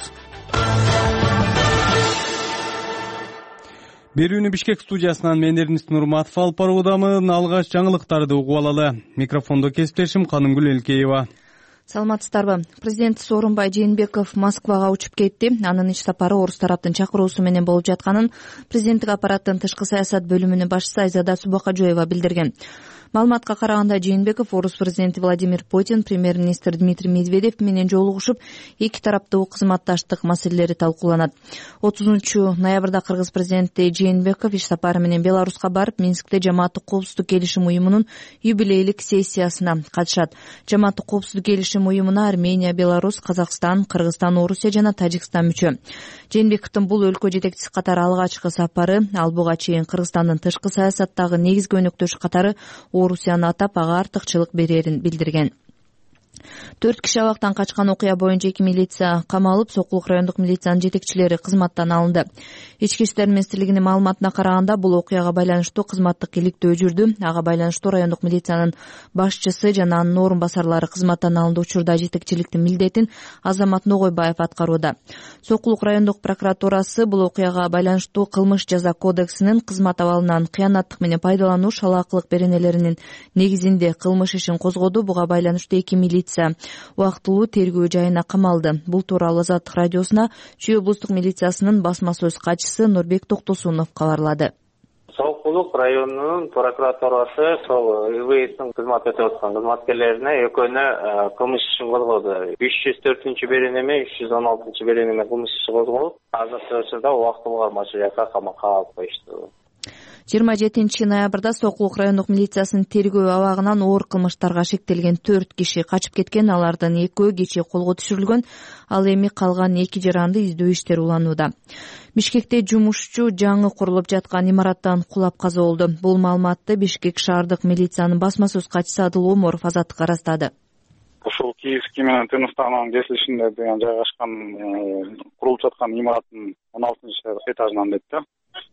Берүүнү Бишкек студиясынан мен Эрнис Нурматов алып баруудамын. Алгач жаңылыктарды угуп алалы. Микрофондо кесиптешим Канынгүл Элкеева. Саламатсыздарбы? Президент Сооронбай Жээнбеков Москвага учуп кетти. Анын иш сапары орус тараптын чакыруусу менен болуп жатканын президенттик аппараттын тышкы саясат бөлүмүнүн башчысы Айзада Субакажоева билдирген. Маалыматка караганда Жээнбеков орус президенти Владимир Путин, премьер-министр Дмитрий Медведев менен жолугушуп, эки тараптуу кызматташтык маселелери талкууланат. отузунчу ноябрда кыргыз президенти Жээнбеков иш сапары менен Беларуска барып, Минскте Жамааттык коопсуздук келишим уюмунун юбилейлик сессиясына катышат. Жамааттык коопсуздук келишим уюмуна Армения, Беларусь, Казакстан, Кыргызстан, Орусия жана Тажикстан мүчө. Жээнбековдун бул өлкө жетекчиси катары алгачкы сапары, ал буга чейин Кыргызстандын тышкы саясаттагы негизги өнөктөшү катары Орусияны атап, ага артыкчылык берерин билдирген. Төрт киши абактан качкан окуя боюнча эки милиция камалып, Сокулук райондук милициянын жетекчилери кызматтан алынды. Ички иштер министрлигинин маалыматына караганда, бул окуяга байланыштуу кызматтык иликтөө жүрдү. Ага байланыштуу райондук милициянын башчысы жана анын орун басарлары кызматтан алынды. Учурда жетекчиликтин милдетин Азамат Ногойбаев аткарууда. Сокулук райондук прокуратурасы бул окуяга байланыштуу кылмыш жаза кодексинин кызмат абалынан кыянаттык менен пайдалануу, шалаакылык беренелеринин негизинде кылмыш ишин козгоду. Буга байланыштуу эки милиция убактылуу тергөө жайына камалды. Бул тууралуу Азаттык радиосуна Чүй облустук милициясынын басма сөз катчысы Нурбек Токтосунов кабарлады. Сокулук районунун прокуратурасы сол ИВСтин кызмат өтөп аткан кызматкерлерине экөөнө кылмыш ишин козгоду. үч жүз төртүнчү беренеме, үч жүз он алтынчы беренеме кылмыш иши козголуп, азыркы учурда убактылуу кармашуу жакка камакка алып коюшту. жыйырма жетинчи ноябрда Сокулук райондук милициясынын тергөө абагынан оор кылмыштарга шектелген төрт киши качып кеткен. Алардын экөө кечээ колго түшүрүлгөн, ал эми калган эки жаранды издөө иштери уланууда. Бишкекте жумушчу жаңы курулуп жаткан имараттан кулап каза болду. Бул маалыматты Бишкек шаардык милициянын басма сөз катчысы Адыл Оморов Азаттыкка ырастады. Ушул Киевский менен Тыныштагынын кесилишинде деген жайгашкан курулуп жаткан имараттын он алтынчы этажынан дейт да.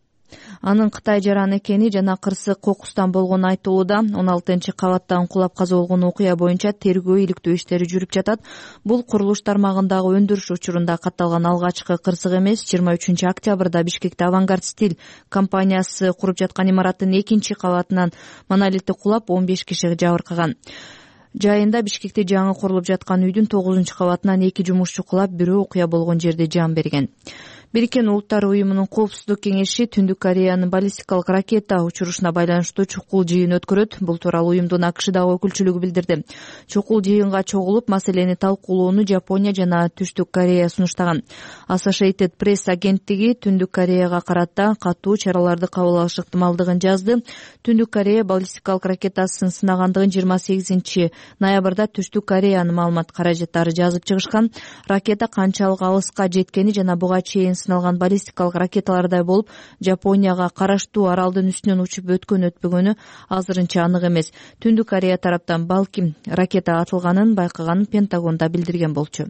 Анын Кытай жаран экени жана кырсык кокустан болгону айтылууда. он алтынчы кабаттан кулап каза болгон окуя боюнча тергөө иликтөө иштери жүрүп жатат. Бул курулуш тармагындагы өндүрүш учурунда катталган алгачкы кырсык эмес. жыйырма үчүнчү октябрда Бишкекте Авангард Стиль компаниясы куруп жаткан имараттын экинчи кабатынан монолитти кулап, он беш киши жабыркаган. Жайында Бишкекте жаңы курулуп жаткан үйдүн тогузунчу кабатынан эки жумушчу кулап, бирөө окуя болгон жерде жан берген. Бириккен Улуттар уюмунун коопсуздук кеңеши Түндүк Кореянын баллистикалык ракета учурушуна байланыштуу чукул жыйын өткөрөт. Бул тууралуу уюмдун АКШдагы өкүлчүлүгү билдирди. Чукул жыйынга чогулуп, маселени талкуулоону Жапония жана Түштүк Корея сунуштаган. Associated Press агенттиги Түндүк Кореяга карата катуу чараларды кабыл алыш ыктымалдыгын жазды. Түндүк Корея баллистикалык ракетасын сынагандыгын жыйырма сегизинчи ноябрда Түштүк Кореянын маалымат каражаттары жазып чыгышкан. Ракета канчалык алыска жеткени жана буга чейин сыналган баллистикалык ракеталардай болуп, Жапонияга караштуу аралдын үстүнөн учуп өткөн өтпөгөнү азырынча анык эмес. Түндүк Корея тараптан балким ракета атылганын байкаганын Пентагонда билдирген болчу.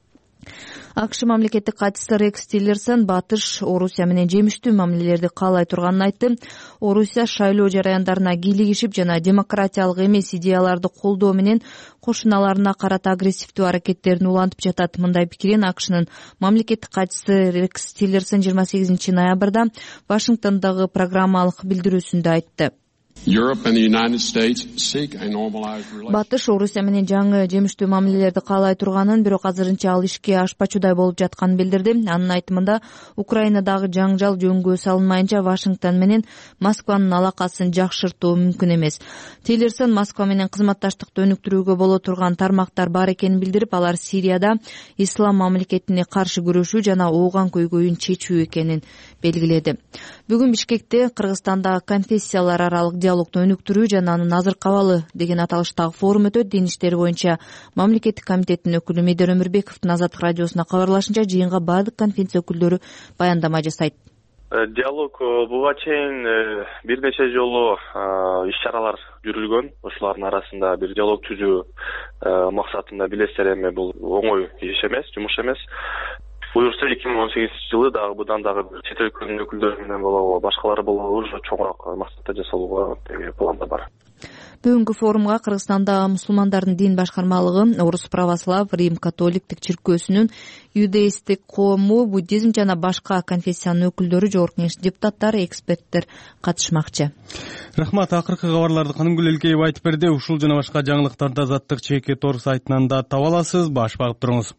АКШ мамлекеттик катчысы Рекс Тиллерсон Батыш Орусия менен жемиштүү мамилелерди каалай турганын айтты. Орусия шайлоо жараяндарына кийлигишип жана демократиялык эмес идеяларды колдоо менен кошуналарына карата агрессивдүү аракеттерин улантып жатат. Мындай пикирин АКШнын мамлекеттик катчысы Рекс Тиллерсон жыйырма сегизинчи ноябрда Вашингтондогу программалык билдирүүсүндө айтты. Батыш Орусия менен жаңы жемиштүү мамилелерди каалай турганын, бирок азырынча ал ишке ашпачудай болуп жатканын билдирди. Анын айтымында, Украинадагы жаңжал жөнгө салынмайынча Вашингтон менен Москванын алакасын жакшыртуу мүмкүн эмес. Тиллерсон Москва менен кызматташтыкты өнүктүрүүгө боло турган тармактар бар экенин билдирип, алар Сирияда ислам мамлекетине каршы күрөшүү жана ооган көйгөйүн чечүү экенин белгиледи. Бүгүн Бишкекте Кыргызстандагы конфессиялар аралык диалогду өнүктүрүү жана анын азыркы абалы деген аталыштагы форум өтөт. Дин иштери боюнча мамлекеттик комитеттин өкүлү Медер Өмүрбековдун Азаттык радиосуна кабарлашынча, жыйынга баардык конференция өкүлдөрү баяндама жасайт. Диалог буга чейин бир нече жолу иш чаралар жүрүлгөн. Ошолордун арасында бир диалог түзүү максатында билесиздер, эми бул оңой иш эмес, жумуш эмес. Буюрса эки миң он сегизинчи жылы дагы будан дагы чет өлкөнүн өкүлдөрү менен болобу, башкалары болобу уже чоңураак максатта жасалууга планда бар. Бүгүнкү форумга Кыргызстанда мусулмандардын дин башкармалыгы, Орус православ, Рим католиктик чиркөөсүнүн, иудеисттик коому, буддизм жана башка конфессиянын өкүлдөрү, жогорку кеңештин депутаттары, эксперттер катышмакчы. Рахмат. Акыркы кабарларды Канымгүл Элкеев айтып берди. Ушул жана башка жаңылыктарды Азаттык чеке тор сайтынан да таба аласыз. Баш багып туруңуз.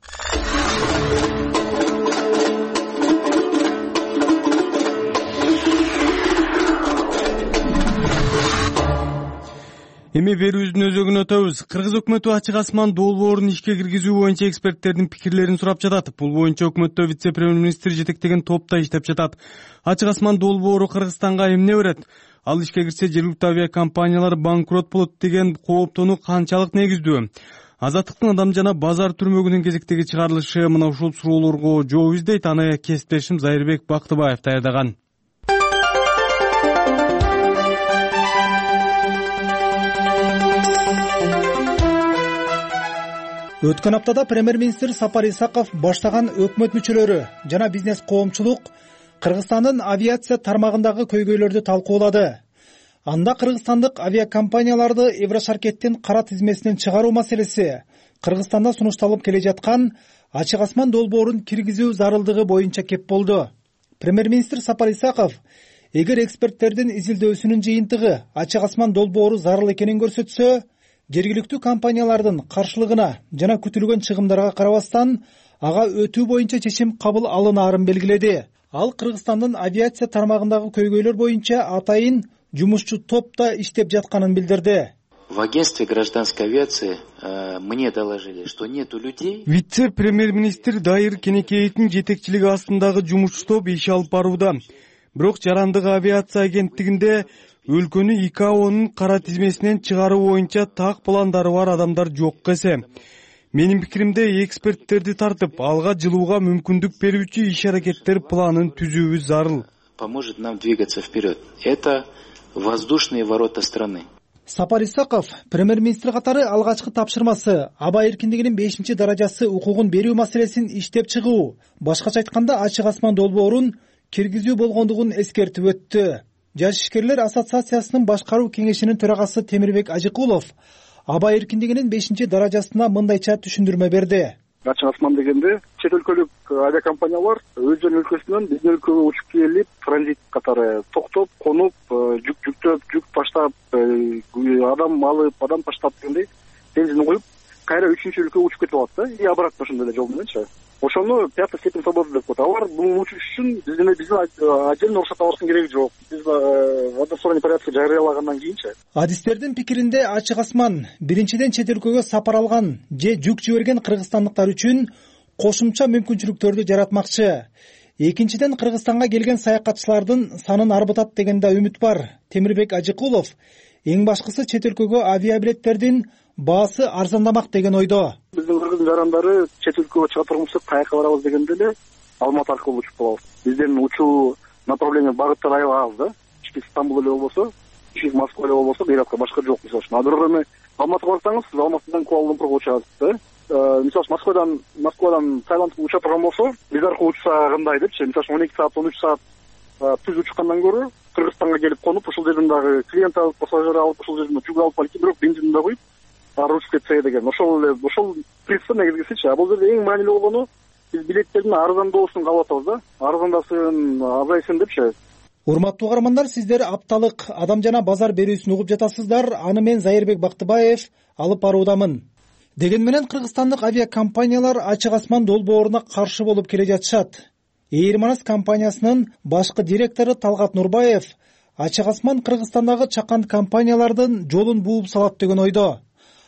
Эми берүүбүздүн өзөгүнө өтөбүз. Кыргыз өкмөтү ачык асман долбоорун ишке киргизүү боюнча эксперттердин пикирлерин сурап жатат. Бул боюнча өкмөттө вице-премьер-министр жетектеген топта иштеп жатат. Ачык асман долбоору Кыргызстанга эмне берет? Ал ишке кирсе жергиликтүү авиакомпаниялар банкрот болот деген кооптонуу канчалык негиздүү? Азаттыктын Адам жана базар түрмөгүнүн кезектеги чыгарылышы мына ушул суроолорго жооп издейт. Аны кесиптешим Зайырбек Бактыбаев даярдаган. Өткөн аптада премьер-министр Сапар Исаков баштаган өкмөт мүчөлөрү жана бизнес коомчулук Кыргызстандын авиация тармагындагы көйгөйлөрдү талкуулады. Анда кыргызстандык авиакомпанияларды Еврошаркеттин кара тизмесинен чыгаруу маселеси, Кыргызстанда сунушталып келе жаткан ачык асман долбоорун киргизүү зарылдыгы боюнча кеп болду. Премьер-министр Сапар Исаков эгер эксперттердин изилдөөсүнүн жыйынтыгы ачык асман долбоору зарыл экенин көрсөтсө, жергиликтүү компаниялардын каршылыгына жана күтүлгөн чыгымдарга карабастан ага өтүү боюнча чечим кабыл алынаарын белгиледи. Ал Кыргызстандын авиация тармагындагы көйгөйлөр боюнча атайын жумушчу топта иштеп жатканын билдирди. В агентстве гражданской авиации мне доложили, что нету людей. Вице-премьер-министр Дайыр Кенекеевдин жетекчилиги астындагы жумушчу топ иш алып барууда. Бирок жарандык авиация агенттигинде өлкөнү И К О'нун кара тизмесинен чыгаруу боюнча так пландары бар адамдар жок эсе. Менин пикиримде эксперттерди тартып, алга жылууга мүмкүндүк берүүчү иш-аракеттер планын түзүүбүз зарыл. Поможет нам двигаться вперед. Это воздушные ворота страны. Сапар Исаков премьер-министр катары алгачкы тапшырмасы аба эркиндигинин бешинчи даражасы укугун берүү маселесин иштеп чыгуу, башкача айтканда ачык асман долбоорун киргизүү болгондугун эскертип өттү. Жаш ишкерлер ассоциациясынын башкаруу кеңешинин төрагасы Темирбек Ажыкулов аба эркиндигинин бешинчи даражасына мындайча түшүндүрмө берди. Ачык асман дегенде чет өлкөлүк авиакомпаниялар өздөрүнүн өлкөсүнөн биздин өлкөгө учуп келип, транзит катары токтоп, конуп, жүк жүктөп, жүк таштап, адам алып, адам таштап дегендей бензин куюп, кайра үчүнчү өлкөгө учуп кетип алат да. И обратно ошондой эле жол мененчи. Ошону пятая степень свободы деп коет. Алар бул учуш үчүн биздин биздин отдельно уруксат алыштын кереги жок. Биз в односторонний порядке жарыялагандан кийинчи. Адистердин пикиринде ачык асман биринчиден чет өлкөгө сапар алган же жүк жиберген кыргызстандыктар үчүн кошумча мүмкүнчүлүктөрдү жаратмакчы. Экинчиден Кыргызстанга келген саякатчылардын санын арбытат деген да үмүт бар. Темирбек Ажыкулов эң башкысы чет өлкөгө авиабилеттердин баасы арзандамак деген ойдо. Биздин кыргыз жарандары чет өлкөгө чыга турмусу каяка барабыз дегенде эле Алматы аркылуу учуп калабыз. Биздин учуу направление багыттар аябай аз да. Ички Стамбул эле болбосо, ички Москва эле болбосо, бирок башка жок мисалы үчүн. А бирок эми Алматыга барсаңыз, сиз Алматыдан Куала-Лумпурга учасыз да. Мисалы үчүн Москвадан Москвадан Таиландка уча турган болсо, биз аркылуу учса кандай депчи, мисалы үчүн он эки саат, он үч саат түз учкандан көрө Кыргызстанга келип конуп, ушул жерден дагы клиент алып, пассажир алып, ушул жерден жүк алып балки бирок бензин да куюп аручуп кетсе деген. Ошол эле ошол принцип негизгисичи. А бул жерде эң маанилүү болгону биз билеттердин арзандоосун каалап атабыз да. Арзандасын, азайсын депчи. Урматтуу каармандар, сиздер апталык Адам жана базар берүүсүн угуп жатасыздар. Аны мен Зайырбек Бактыбаев алып баруудамын. Деген менен кыргызстандык авиакомпаниялар ачык асман долбооруна каршы болуп келе жатышат. Эйр Манас компаниясынын башкы директору Талгат Нурбаев ачык асман Кыргызстандагы чакан компаниялардын жолун бууп салат деген ойдо.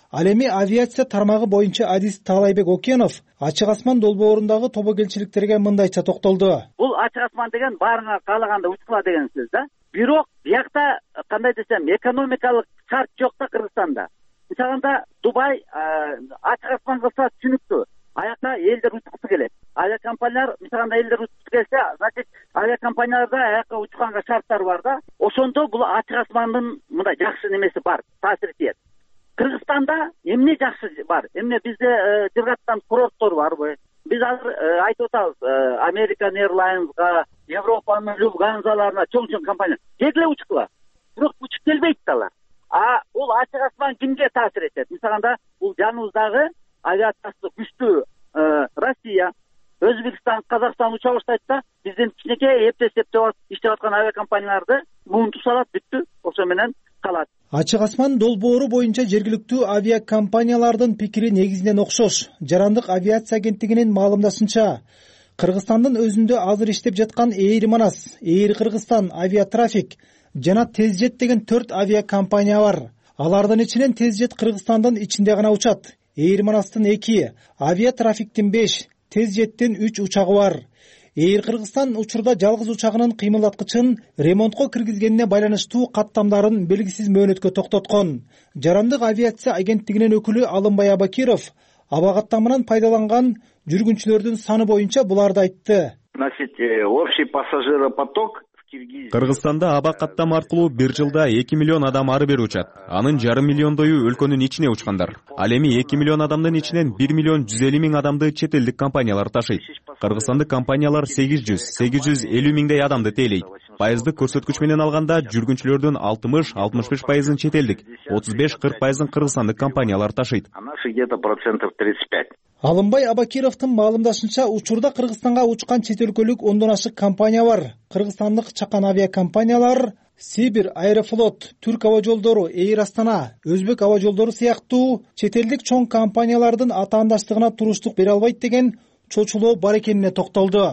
Ал эми авиация тармагы боюнча адис Таалайбек Окенов ачык асман долбоорундагы тобокелчиликтерге мындайча токтолду. Бул ачык асман деген баарыңа каалаганда учкула деген сөз да. Бирок биякта кандай десем, экономикалык шарт жок да Кыргызстанда. Мисалында Дубай ачык асман кылса түшүнүктүү. Аякта элдер учкусу келет. Авиакомпаниялар мисалында элдер учкусу келсе, значит авиакомпанияларда аякка учканга шарттар бар да. Ошондо бул ачык асмандын мындай жакшы немеси бар, таасири тиет. Кыргызстанда эмне жакшы бар? Эмне бизде жыргаттан курорттор барбы? Биз азыр айтып атабыз, American Airlines'га, Европанын Lufthansa'ларына чоң-чоң компания жегле учкула. Бирок учуп келбейт алар. А бул ачык асман кимге таасир этет? Мисалында бул жаныбыздагы авиациясы күчтүү Россия, Өзбекстан, Казакстан уча баштайт да, биздин кичинекей эптеп-эптеп иштеп аткан авиакомпанияларды муунтуп салат, бүттү. Ошо менен калат. Ачык асман долбоору боюнча жергиликтүү авиакомпаниялардын пикири негизинен окшош. Жарандык авиация агенттигинин маалымдашынча, Кыргызстандын өзүндө азыр иштеп жаткан Эйр Манас, Эйр Кыргызстан, Авиатрафик жана Тезжет деген төрт авиакомпания бар. Алардын ичинен Тезжет Кыргызстандын ичинде гана учат. Эйр Манастын эки, Авиатрафиктин беш, Тезжеттин үч учагы бар. Эйр Кыргызстан учурда жалгыз учагынын кыймылдаткычын ремонтко киргизгенине байланыштуу каттамдарын белгисиз мөөнөткө токтоткон. Жарандык авиация агенттигинин өкүлү Алымбай Абакиров аба каттамынан пайдаланган жүргүнчүлөрдүн саны боюнча буларды айтты. Значит, общий пассажиропоток Кыргызстанда аба каттам аркылуу бир жылда эки миллион адам ары бери учат. Анын жарым миллиондою өлкөнүн ичине учкандар. Ал эми эки миллион адамдын ичинен бир миллион жүз элүү миң адамды чет элдик компаниялар ташыйт. Кыргызстандык компаниялар сегиз жүз сегиз жүз элүү миңдей адамды тейлейт. Пайыздык көрсөткүч менен алганда жүргүнчүлөрдүн алтымыш алтымыш беш пайызын чет элдик, отуз беш кырк пайызын кыргызстандык компаниялар ташыйт. А наши где-то процентов тридцать пять. Алымбай Абакировдун маалымдашынча, учурда Кыргызстанга учкан чет өлкөлүк ондон ашык компания бар. Кыргызстандык чакан авиакомпаниялар Сибир, Аэрофлот, Түрк аба жолдору, Эйр Астана, Өзбек аба жолдору сыяктуу чет элдик чоң компаниялардын атаандаштыгына туруштук бере албайт деген чочулоо бар экенине токтолду.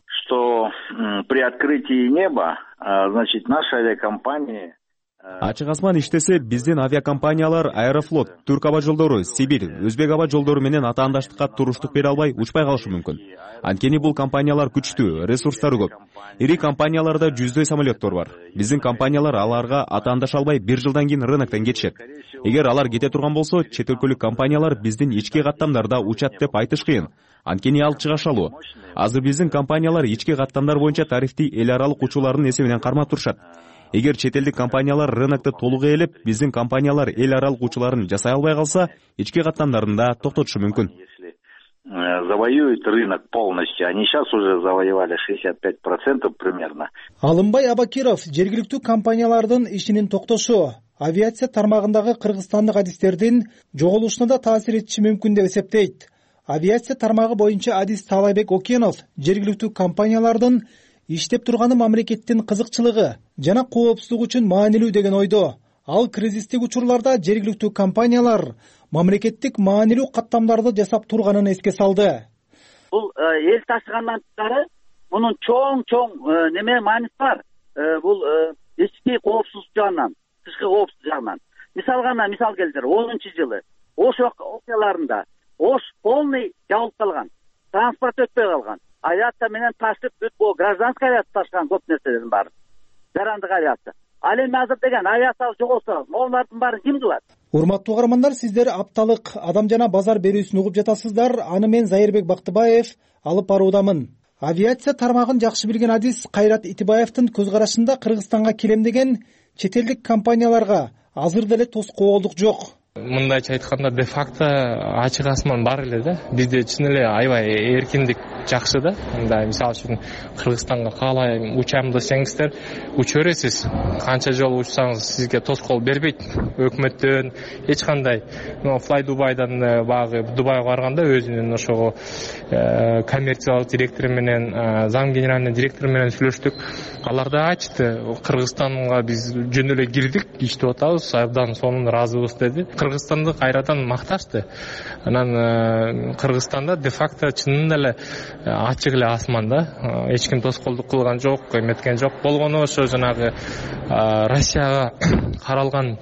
Что при открытии неба, значит, наши авиакомпании Ачык асман иштесе, биздин авиакомпаниялар Аэрофлот, Түрк аба жолдору, Сибир, Өзбек аба жолдору менен атаандаштыкка туруштук бере албай учпай калышы мүмкүн. Анткени бул компаниялар күчтүү, ресурстары көп. Ири компанияларда жүздөй самолеттор бар. Биздин компаниялар аларга атаандаша албай бир жылдан кийин рыноктон кетишет. Эгер алар кете турган болсо, чет өлкөлүк компаниялар биздин ички каттамдарда учат деп айтыш кыйын. Анткени ал чыгашалуу. Азыр биздин компаниялар ички каттамдар боюнча тарифти эл аралык учуулардын эсебинен кармап турушат. Эгер чет элдик компаниялар рынокто толук ээлеп, биздин компаниялар эл аралык учууларын жасай албай калса, ички каттамдарында токтотушу мүмкүн. Завоюют рынок полностью. Они сейчас уже завоевали шестьдесят пять процентов примерно. Алымбай Абакиров жергиликтүү компаниялардын ишинин токтошу авиация тармагындагы кыргызстандык адистердин жоголушуна да таасир этиши мүмкүн деп эсептейт. Авиация тармагы боюнча адис Таалайбек Окенов жергиликтүү компаниялардын иштеп турганы мамлекеттин кызыкчылыгы жана коопсуздук үчүн маанилүү деген ойдо. Ал кризистик учурларда жергиликтүү компаниялар мамлекеттик маанилүү каттамдарды жасап турганын эске салды. Бул эл ташыгандан тышкары мунун чоң-чоң неме мааниси бар. Бул ички коопсуздук жагынан, тышкы коопсуздук жагынан. Мисал гана мисал келтир, онунчу жылы Ош окуяларында Ош полный жабылып калган, транспорт өтпөй калган. Авиация менен ташып бүт бул гражданский авиация ташкан көп нерселердин баары. Жарандык авиация. Ал эми азыр деген авиация жоголсо, могулардын баарын ким кылат? Урматтуу каармандар, сиздер апталык адам жана базар берүүсүн угуп жатасыздар. Аны мен Зайырбек Бактыбаев алып баруудамын. Авиация тармагын жакшы билген адис Кайрат Итибаевдин көз карашында Кыргызстанга келем деген чет элдик компанияларга азыр деле тоскоолдук жок. Мындайча айтканда, де факто ачык асман бар эле да. Бизде чын эле аябай эркиндик жакшы да. Мындай мисалы үчүн Кыргызстанга каалайм учам десеңиздер, уча бересиз. Канча жолу учсаңыз сизге тоскоол бербейт. Өкмөттөн эч кандай, Fly Дубайдан багы Дубайга барганда өзүнүн ошого коммерциялык директору менен, зам генеральный директору менен сүйлөштүк. Алар да айтты, Кыргызстанга биз жөн эле кирдик, иштеп атабыз, абдан сонун ыраазыбыз деди. Кыргызстанды кайрадан макташты. Анан Кыргызстанда де факто чынында эле ачык эле асман да. Эч ким тоскоолдук кылган жок, эметкен жок. Болгону ошо жанагы Россияга каралган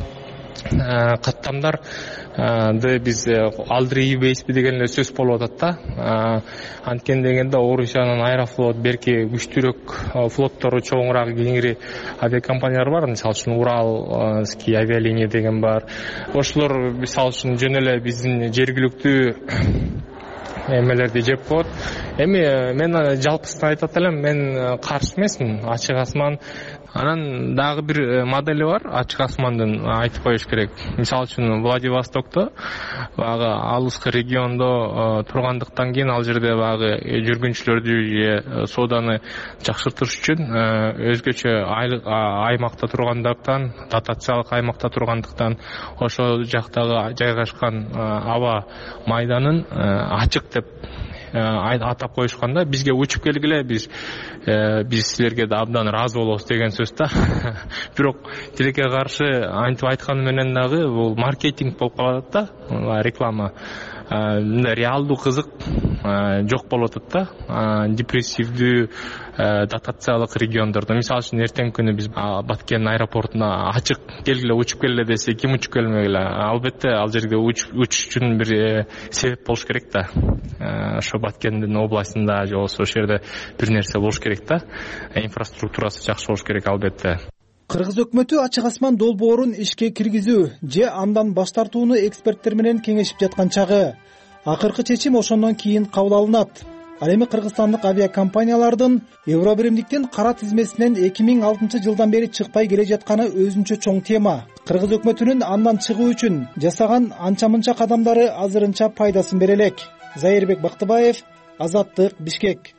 каттамдарды биз алдырбайбызбы деген эле сөз болуп атат да. Анткени дегенде Орусиянын Аэрофлот берки күчтүүрөөк флоттору, чоңураак, кеңири авиакомпаниялар бар. Мисалы үчүн Уралский авиалиния деген бар. Ошолор мисалы үчүн жөн эле биздин жергиликтүү эмелерди жеп коет. Эми мен жалпысынан айтат элем, мен каршы эмесмин. Ачык асман анан дагы бир модели бар, ачык асмандын, айтып коюш керек. Мисалы үчүн Владивостокто багы алыскы региондо тургандыктан кийин ал жерде багы жүргүнчүлөрдү же сооданы жакшыртыш үчүн өзгөчө аймакта тургандыктан, дотациялык аймакта тургандыктан ошол жактагы жайгашкан аба майданын ачык деп атап коюшканда, бизге учуп келгиле, биз биз силерге да абдан ыраазы болобуз деген сөз да. Бирок тилекке каршы антип айтканы менен дагы бул маркетинг болуп калат да, реклама. Реалдуу кызык жок болуп атат да. Депрессивдүү дотациялык региондордо, мисалы үчүн эртеңки күнү биз Баткен аэропортуна ачык келгиле, учуп келгиле десе, ким учуп келмегиле? Албетте ал жерге учуш үчүн бир себеп болуш керек да. Ошо Баткендин областында же болбосо ошол жерде бир нерсе болуш керек да. Инфраструктурасы жакшы болуш керек албетте. Кыргыз өкмөтү ачык асман долбоорун ишке киргизүү же андан баш тартууну эксперттер менен кеңешип жаткан чагы. Акыркы чечим ошондон кийин кабыл алынат. Ал эми кыргызстандык авиакомпаниялардын Евробиримдиктин кара тизмесинен эки миң алтынчы жылдан бери чыкпай келе жатканы өзүнчө чоң тема. Кыргыз өкмөтүнүн андан чыгуу үчүн жасаган анча-мынча кадамдары азырынча пайдасын бере элек. Зайырбек Бактыбаев, Азаттык, Бишкек.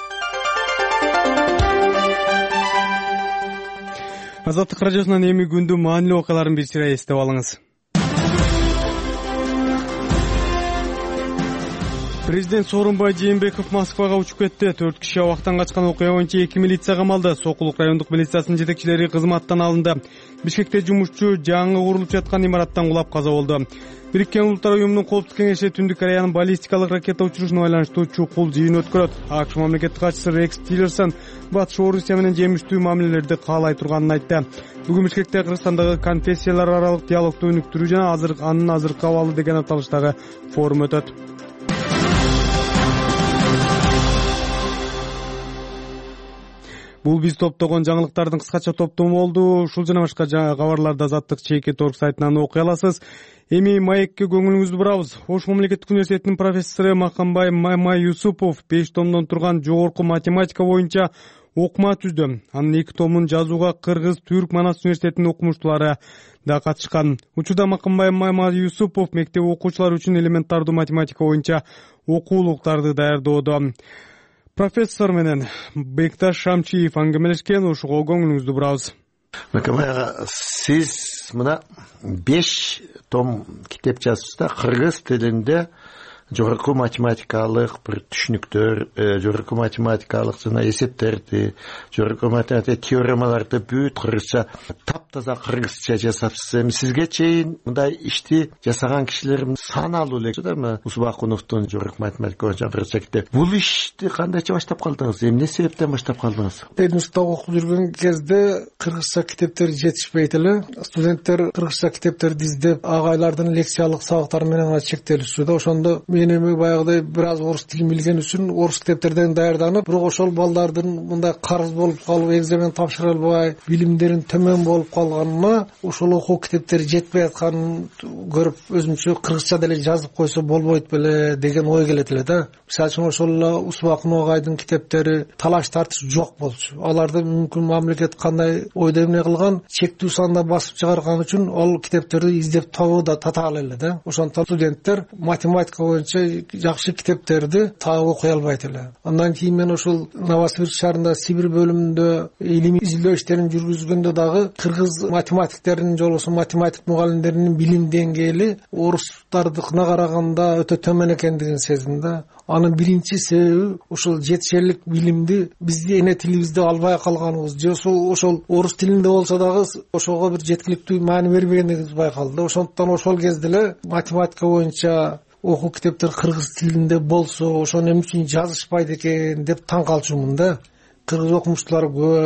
Азаттык радиосунан эми күндүн маанилүү окуяларын бир сыйра эстеп алыңыз. Президент Сооронбай Жээнбеков Москвага учуп кетти. төрт киши абактан качкан окуя боюнча эки милиция камалды. Сокулук райондук милициясынын жетекчилери кызматтан алынды. Бишкекте жумушчу жаңы курулуп жаткан имараттан кулап каза болду. Бириккен Улуттар уюмунун коопсуздук кеңеши Түндүк Кореянын баллистикалык ракета учурушуна байланыштуу чукул жыйын өткөрөт. АКШ мамлекеттик катчысы Рекс Тиллерсон Батыш Орусия менен жемиштүү мамилелерди каалай турганын айтты. Бүгүн Бишкекте Кыргызстандагы конфессиялар аралык диалогду өнүктүрүү жана азыр анын азыркы абалы деген аталыштагы форум өтөт. Бул биз топтогон жаңылыктардын кыскача топтому болду. Ушул жана башка кабарларды Азаттык чейки торг сайтынан окуй аласыз. Эми маекке көңүлүңүздү бурабыз. Ош мамлекеттик университетинин профессору Макамбай Мамай Юсупов беш томдон турган жогорку математика боюнча окума түздү. Анын эки томун жазууга Кыргыз, Түрк, Манас университетинин окумуштуулары да катышкан. Учурда Макамбай Мамай Юсупов мектеп окуучулары үчүн элементардуу математика боюнча окуулуктарды даярдоодо. Профессор менен Бекташ Шамчиев аңгемелешкен, ушуга көңүлүңүздү бурабыз. Макамай, сиз мына беш том китеп жазыпсыз да, кыргыз тилинде жогорку математикалык бир түшүнүктөр, жогорку математикалык жана эсептерди, жогорку математика теоремаларды бүт кыргызча таптаза кыргызча жасапсыз. Эми сизге чейин мындай ишти жасаган кишилер саналуу эле да, Усбакуновдун жогорку математика боюнча кыргызча китеп. Бул ишти кандайча баштап калдыңыз? Эмне себептен баштап калдыңыз? Институтта окуп жүргөн кезде кыргызча китептер жетишпейт эле. Студенттер кыргызча китептерди издеп, агайлардын лекциялык сабактары менен чектелишчү да. Ошондо мен эми баягыдай бир аз орус тилин билген үчүн орус китептерден даярданып, бирок ошол балдардын мындай карыз болуп калып, экзамен тапшыра албай, билимдерин төмөн болуп калганына, ошол окуу китептери жетпей атканын көрүп, өзүмчө кыргызча деле жазып койсо болбойт беле деген ой келет эле да. Мисалы үчүн ошол эле Усбакунов агайдын китептери талаш тартыш жок болчу. Аларды мүмкүн мамлекет кандай ойдо эмне кылган, чектүү санда басып чыгарган үчүн ал китептерди издеп табуу да татаал эле да. Ошондон студенттер математика боюнча жакшы китептерди таап окуй албайт эле. Андан кийин мен ошол Новосибирск шаарында Сибир бөлүмүндө илимий изилдөө иштерин жүргүзгөндө дагы кыргыз математиктеринин же болбосо математик мугалимдеринин билим деңгээли орустардыкына караганда өтө төмөн экендигин сездим да. Анын биринчи себеби ошол жетишерлик билимди бизди эне тилибизде албай калганыбыз, же ошол орус тилинде болсо дагы ошого бир жеткиликтүү маани бербегендигибиз байкалды. Ошондуктан ошол кезде эле математика боюнча окуу китептер кыргыз тилинде болсо, ошону эмне үчүн жазышпайт экен деп таң калчумун да. Кыргыз окумуштуулар көп,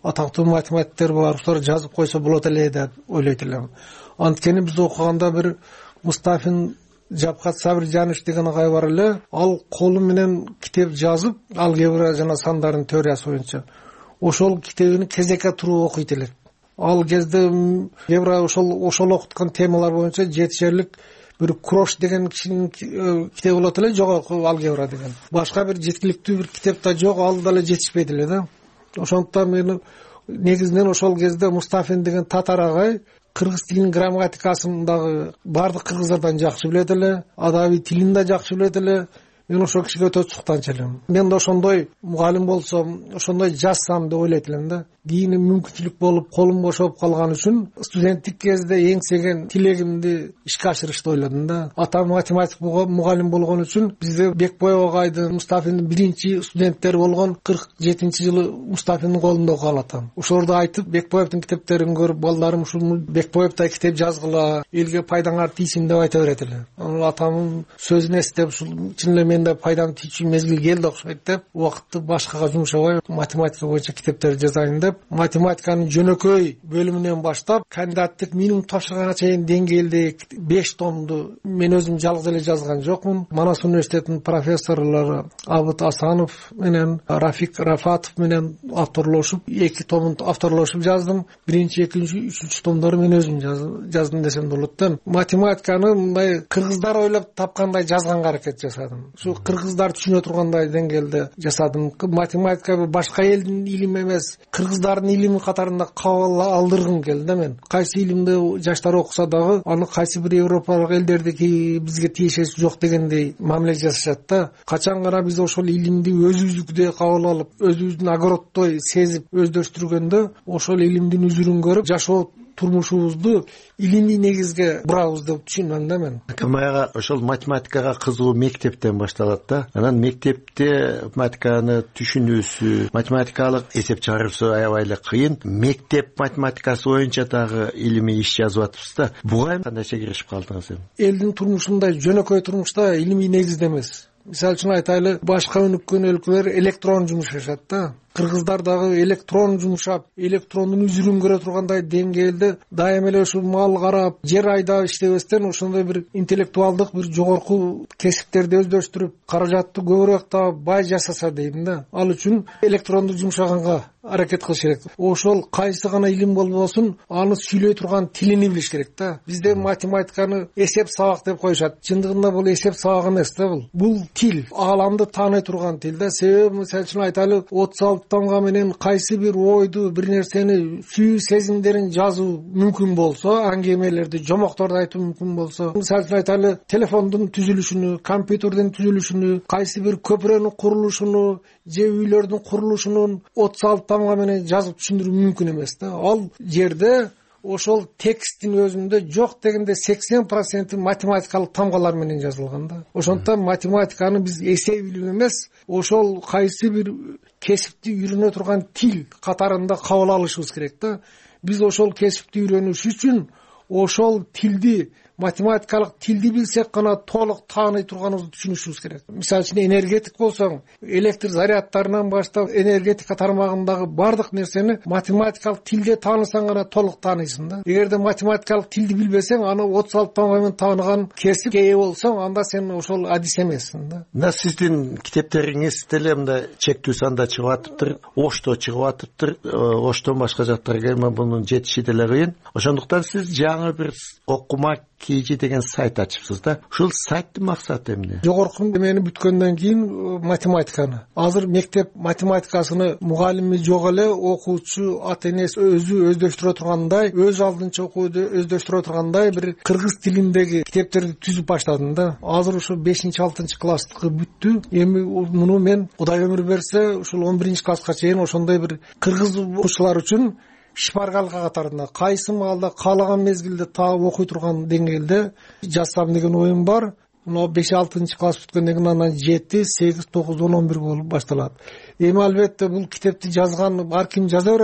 атактуу математиктер бар, ошолор жазып койсо болот эле деп ойлойт элем. Анткени биз окуганда бир Мустафин Жапхат Сабиржанович деген агай бар эле, ал колу менен китеп жазып, алгебра жана сандардын теориясы боюнча. Ошол китебин кезекке туруп окуйт элек. Ал кезде алгебра ошол ошол окуткан темалар боюнча жетишерлик бир Крош деген кишинин китеби болот эле, жогорку алгебра деген. Башка бир жеткиликтүү бир китеп да жок, ал дагы жетишпейт эле да. Ошондуктан мен негизинен ошол кезде Мустафин деген татар агай кыргыз тилинин грамматикасын дагы бардык кыргыздардан жакшы билет эле, адабий тилин да жакшы билет эле. Мен ошол кишиге өтө суктанчу элем. Мен да ошондой мугалим болсом, ошондой жазсам деп ойлойт элем да. Кийин мүмкүнчүлүк болуп, колум бошоп калган үчүн студенттик кезде эңсеген тилегимди ишке ашырышты ойлодум да. Атам математик мугалим болгон үчүн бизде Бекбоев агайдын, Мустафиндин биринчи студенттери болгон кырк жетинчи жылы Мустафиндин колунда окуган атам. Ошолорду айтып, Бекбоевдин китептерин көрүп, балдарым ушул Бекбоевдай китеп жазгыла, элге пайдаңар тийсин деп айта берет эле. Анан атамдын сөзүн эстеп, ушул чын эле менде пайдам тийчү мезгил келди окшойт деп, убакытты башкага жумшабай математика боюнча китептер жазайын деп, математиканын жөнөкөй бөлүмүнөн баштап, кандидаттык минимум тапшырганга чейин деңгээлде беш томду мен өзүм жалгыз эле жазган жокмун. Манас университетинин профессорлору Абыт Асанов менен Рафик Рафатов менен авторлошуп, эки томун авторлошуп жаздым. Биринчи, экинчи, үчүнчү томдорду мен өзүм жаздым десем да болот да. Математиканы мындай кыргыздар ойлоп тапкандай жазганга аракет жасадым. Ушу кыргыздар түшүнө тургандай деңгээлде жасадым. Математика башка элдин илими эмес, кыргыздардын илими катарында кабыл алдыргым келди да мен. Кайсы илимди жаштар окуса дагы, аны кайсы бир европалык элдердики бизге тиешеси жок дегендей мамиле жасашат да. Качан гана биз ошол илимди өзүбүздүкүдөй кабыл алып, өзүбүздүн огороддой сезип өздөштүргөндө, ошол илимдин үзүрүн көрүп жашоо турмушубузду илимий негизге бурабыз деп түшүнөм да мен. Камайга ошол математикага кызыгуу мектептен башталат да. Анан мектепте математиканы түшүнүүсү, математикалык эсеп чыгаруусу аябай эле кыйын. Мектеп математикасы боюнча дагы илимий иш жазып атыпсыз да. Буга кандайча киришип калдыңыз эми? Элдин турмушунда, жөнөкөй турмушта илимий негизде эмес. Мисалы үчүн айтайлы, башка өнүккөн өлкөлөр электрон жумушашат да. Кыргыздар дагы электрон жумушап, электрондун үзүрүн көрө тургандай деңгээлде дайыма эле ушул мал карап, жер айдап иштебестен ошондой бир интеллектуалдык бир жогорку кесиптерди өздөштүрүп, каражатты көбүрөөк таап, бай жасаса дейм да. Ал үчүн электронду жумшаганга аракет кылыш керек. Ошол кайсы гана илим болбосун, аны сүйлөй турган тилини билиш керек да. Бизде математиканы эсеп сабак деп коюшат. Чындыгында бул эсеп сабак эмес да бул. Бул тил, ааламды тааный турган тил да. Себеби мисалы үчүн айтайлы, отуз алты тамга менен кайсы бир ойду, бир нерсени, сүйүү сезимдерин жазуу мүмкүн болсо, аңгемелерди, жомокторду айтуу мүмкүн болсо, мисалы үчүн айтайлы, телефондун түзүлүшүнү, компьютердин түзүлүшүнү, кайсы бир көпүрөнүн курулушуну, же үйлөрдүн курулушунун отуз алты тамга менен жазып түшүндүрүү мүмкүн эмес да. Ал жерде ошол тексттин өзүндө жок дегенде сексен проценти математикалык тамгалар менен жазылган да. Ошондуктан математиканы биз эсеп илими эмес, ошол кайсы бир кесипти үйрөнө турган тил катарында кабыл алышыбыз керек да. Биз ошол кесипти үйрөнүш үчүн ошол тилди, математикалык тилди билсек гана толук тааный турганыбызды түшүнүшүбүз керек. Мисалы үчүн энергетик болсоң, электр зарядтарынан баштап энергетика тармагындагы бардык нерсени математикалык тилде таанысаң гана толук тааныйсың да. Эгерде математикалык тилди билбесең, аны отуз алты тамга менен тааныган кесип ээ болсоң, анда сен ошол адис эмессиң да. Мына сиздин китептериңиз деле мында чектүү санда чыгып атыптыр, Ошто чыгып атыптыр, Оштон башка жактарга эми мунун жетиши деле кыйын. Ошондуктан сиз жаңы бир окума Кейжи деген сайт ачыпсыз да. Ушул сайттын максаты эмне? Жогорку мени бүткөндөн кийин математиканы. Азыр мектеп математикасыны мугалими жок эле, окуучу ата энеси өзү өздөштүрө тургандай, өз алдынча окууду өздөштүрө тургандай бир кыргыз тилиндеги китептерди түзүп баштадым да. Азыр ушу бешинчи алтынчы класстыкы бүттү. Эми муну мен Кудай өмүр берсе, ушул он биринчи класска чейин ошондой бир кыргыз окуучулар үчүн шпаргалка катарында кайсы маалда каалаган мезгилде таап окуй турган деңгээлде жазсам деген оюм бар. Мына беш алтынчы класс бүткөндөн кийин анан жети, сегиз, тогуз, он, он бир болуп башталат. Эми албетте бул китепти жазган ар ким жаза берет.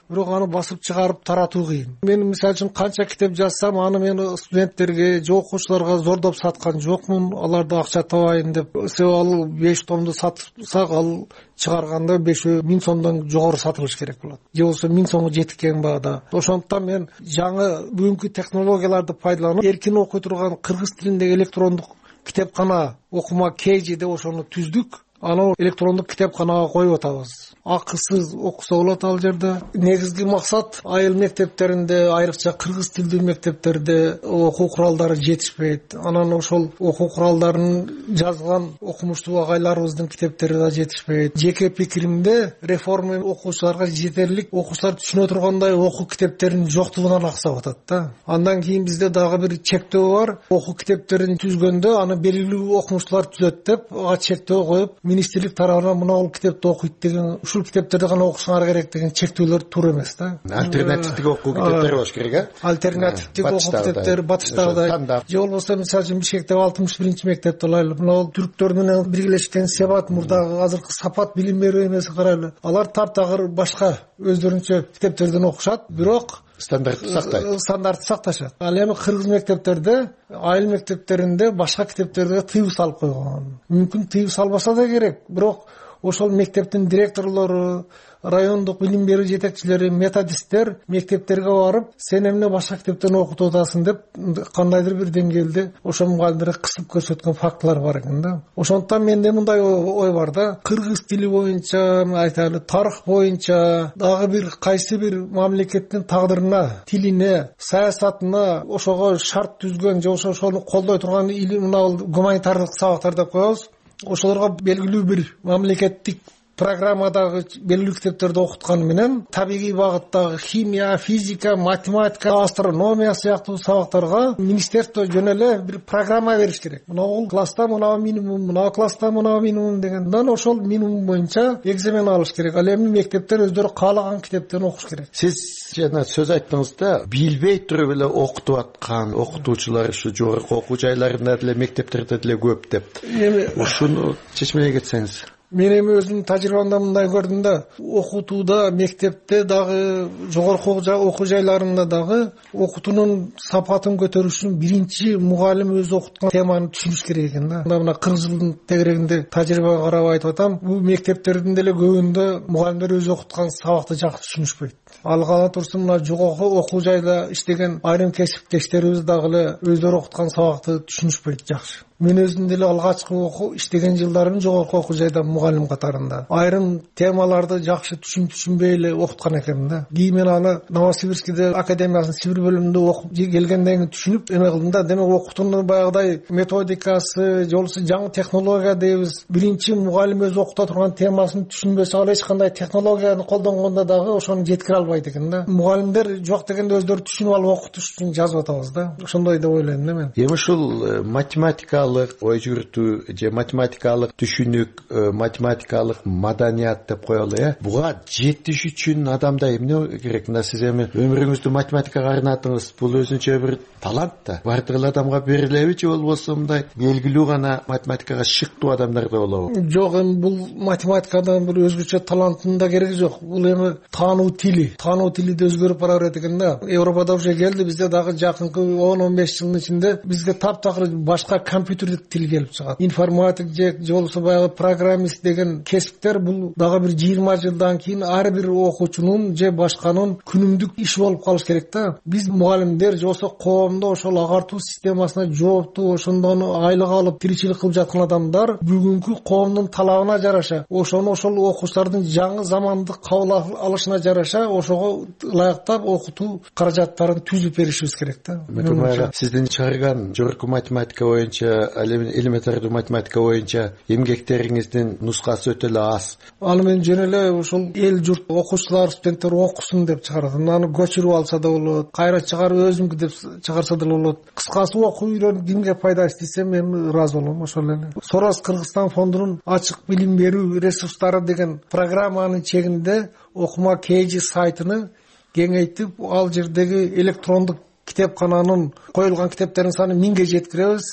бирок аны басып чыгарып таратуу кыйын. Мен мисалы үчүн канча китеп жазсам, аны мен студенттерге же окуучуларга зордоп саткан жокмун, аларды акча табайын деп. Себеби ал беш томду сатсак, ал чыгарганда беш миң сомдон жогору сатылыш керек болот. Же болбосо миң сомго жеткен баада. Ошондуктан мен жаңы бүгүнкү технологияларды пайдаланып, эркин окуй турган кыргыз тилиндеги электрондук китепкана окума кейжи деп ошону түздүк. Аны электрондук китепканага коюп атабыз. Акысыз окуса болот ал жерде. Негизги максат айыл мектептеринде, айрыкча кыргыз тилдүү мектептерде окуу куралдары жетишпейт. Анан ошол окуу куралдарын жазган окумуштуу агайларыбыздын китептери да жетишпейт. Жеке пикиримде реформа окуучуларга жетерлик, окуучулар түшүнө тургандай окуу китептеринин жоктугунан аксап атат да. Андан кийин бизде дагы бир чектөө бар. Окуу китептерин түзгөндө аны белгилүү окумуштуулар түзөт деп, ага чектөө коюп, министрлик тарабынан мына китепти окуйт деген, ушул китептерди гана окушуңар керек деген чектөөлөр туура эмес да. Альтернативдик окуу китептери болуш керек, э? Альтернативдик окуу китептер батыштагыдай. Же болбосо мисалы үчүн Бишкектеги алтымыш биринчи мектепти алайлы. Мына түрктөр менен биргелешкен Себат мурдагы азыркы Сапат билим берүү эмеси карайлы. Алар таптагыр башка өздөрүнчө китептерден окушат, бирок стандартты сактайт. Стандартты сакташат. Ал эми кыргыз мектептерде, айыл мектептеринде башка китептерге тыюу салып койгон. Мүмкүн тыюу салбаса да керек, бирок ошол мектептин директорлору, райондук билим берүү жетекчилери, методисттер мектептерге барып, сен эмне башка китептен окутуп атасың деп кандайдыр бир деңгээлде ошо мугалимдерге кысып көрсөткөн фактылар бар экен да. Ошондуктан менде мындай ой бар да, кыргыз тили боюнча, айтайлы, тарых боюнча дагы бир кайсы бир мамлекеттин тагдырына, тилине, саясатына ошого шарт түзгөн же ошону колдой турган мына гуманитардык сабактар деп коебуз. Ошолорго белгилүү бир мамлекеттик программадагы белгилүү китептерди окуткан менен табигый багыттагы химия, физика, математика, астрономия сыяктуу сабактарга министерство жөн эле бир программа бериш керек. Мына класста мына минимум, мына класста мына минимум дегенден ошол минимум боюнча экзамен алыш керек. Ал эми мектептер өздөрү каалаган китептерди окуш керек. Сиз жана сөз айттыңыз да, билбей туруп эле окутуп аткан окутуучулар ушу жогорку окуу жайларында деле, мектептерде деле көп деп. Эми ушуну чечмеге кетсеңиз. Мен эми өзүмдүн тажрыйбамда мындай көрдүм да, окутууда, мектепте дагы, жогорку окуу жайларында дагы окутуунун сапатын көтөрүш үчүн биринчи мугалим өзү окуткан теманы түшүнүш керек экен да. Мына кырк жылдын тегерегинде тажрыйбага карап айтып атам, бул мектептердин деле көбүндө мугалимдер өзү окуткан сабакты жакшы түшүнүшпөйт. Ал кала турсун, мына жогорку окуу жайда иштеген айрым кесиптештерибиз дагы эле өздөрү окуткан сабакты түшүнүшпөйт жакшы. Мен өзүм деле алгачкы окуу иштеген жылдарым жогорку окуу жайда мугалим катарында. Айрым темаларды жакшы түшүн түшүнбөй эле окуткан экенмин да. Кийин мен аны Новосибирскиде академиясынын Сибир бөлүмүндө окуп келгенден кийин түшүнүп эме кылдым да. Демек окутуунун баягыдай методикасы, же болбосо жаңы технология дейбиз. Биринчи мугалим өзү окута турган темасын түшүнбөсө, ал эч кандай технологияны колдонгондо дагы ошону жеткире албайт экен да. Мугалимдер жок дегенде өздөрү түшүнүп алып окутуш үчүн жазып атабыз да. Ошондой деп ойлойм да мен. Эми ушул математика ой жүгүртүү же математикалык түшүнүк, математикалык маданият деп коелу, э? Буга жетиш үчүн адамда эмне керек? Мына сиз эми өмүрүңүздү математикага арнадыңыз. Бул өзүнчө бир талант да. Бардык адамга берилеби же болбосо мындай белгилүү гана математикага шыктуу адамдарда болобу? Жок, эми бул математикадан бир өзгөчө таланттын да кереги жок. Бул эми таануу тили, таануу тили да өзгөрүп бара берет экен да. Европада уже келди, бизде дагы жакынкы он он беш жылдын ичинде бизге таптакыр башка компьютердик тил келип чыгат. Информатик же болбосо баягы программист деген кесиптер бул дагы бир жыйырма жылдан кийин ар бир окуучунун же башканын күнүмдүк иши болуп калыш керек да. Биз мугалимдер же болбосо коомдо ошол агартуу системасына жооптуу, ошондон айлык алып тиричилик кылып жаткан адамдар бүгүнкү коомдун талабына жараша, ошону ошол окуучулардын жаңы замандык кабыл алышына жараша ошого ылайыктап окутуу каражаттарын түзүп беришибиз керек да. Сиздин чыгарган жогорку математика боюнча, элементардуу математика боюнча эмгектериңиздин нускасы өтө эле аз. Аны мен жөн эле ошол эл журт окуучулар, студенттер окусын деп чыгардым. Аны көчүрүп алса да болот, кайра чыгарып өзүмдүкү деп чыгарса да болот. Кыскасы окуу үйрөнүп кимге пайдасы тийсе мен ыраазы болом. Ошол эле. Сорос Кыргызстан фондунун ачык билим берүү ресурстары деген программанын чегинде окума кейжи сайтыны кеңейтип, ал жердеги электрондук китепкананын коюлган китептердин саны миңге жеткиребиз.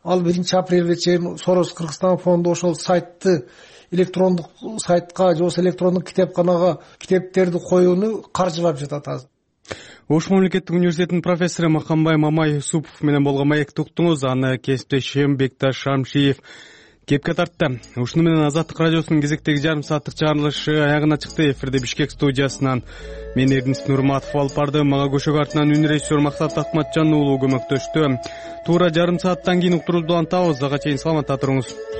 ал биринчи апрелге чейин Сорос Кыргызстан фонду ошол сайтты электрондук сайтка же болбосо электрондук китепканага китептерди коюуну каржылап жатат азыр. Ош мамлекеттик университетинин профессору Макамбай Мамай Юсупов менен болгон маекти уктуңуз. Аны кесиптешим Бекташ Шамшиев кепке тартты. Ушуну менен Азаттык радиосунун кезектеги жарым сааттык чыгарылышы аягына чыкты. Эфирде Бишкек студиясынан мен Эрдинис Нурматов алып бардым. Мага көшөк артынан үн режиссер Максат Акматжан уулу көмөктөштү. Туура жарым сааттан кийин уктуруубузду антабыз. Ага чейин саламатта туруңуз.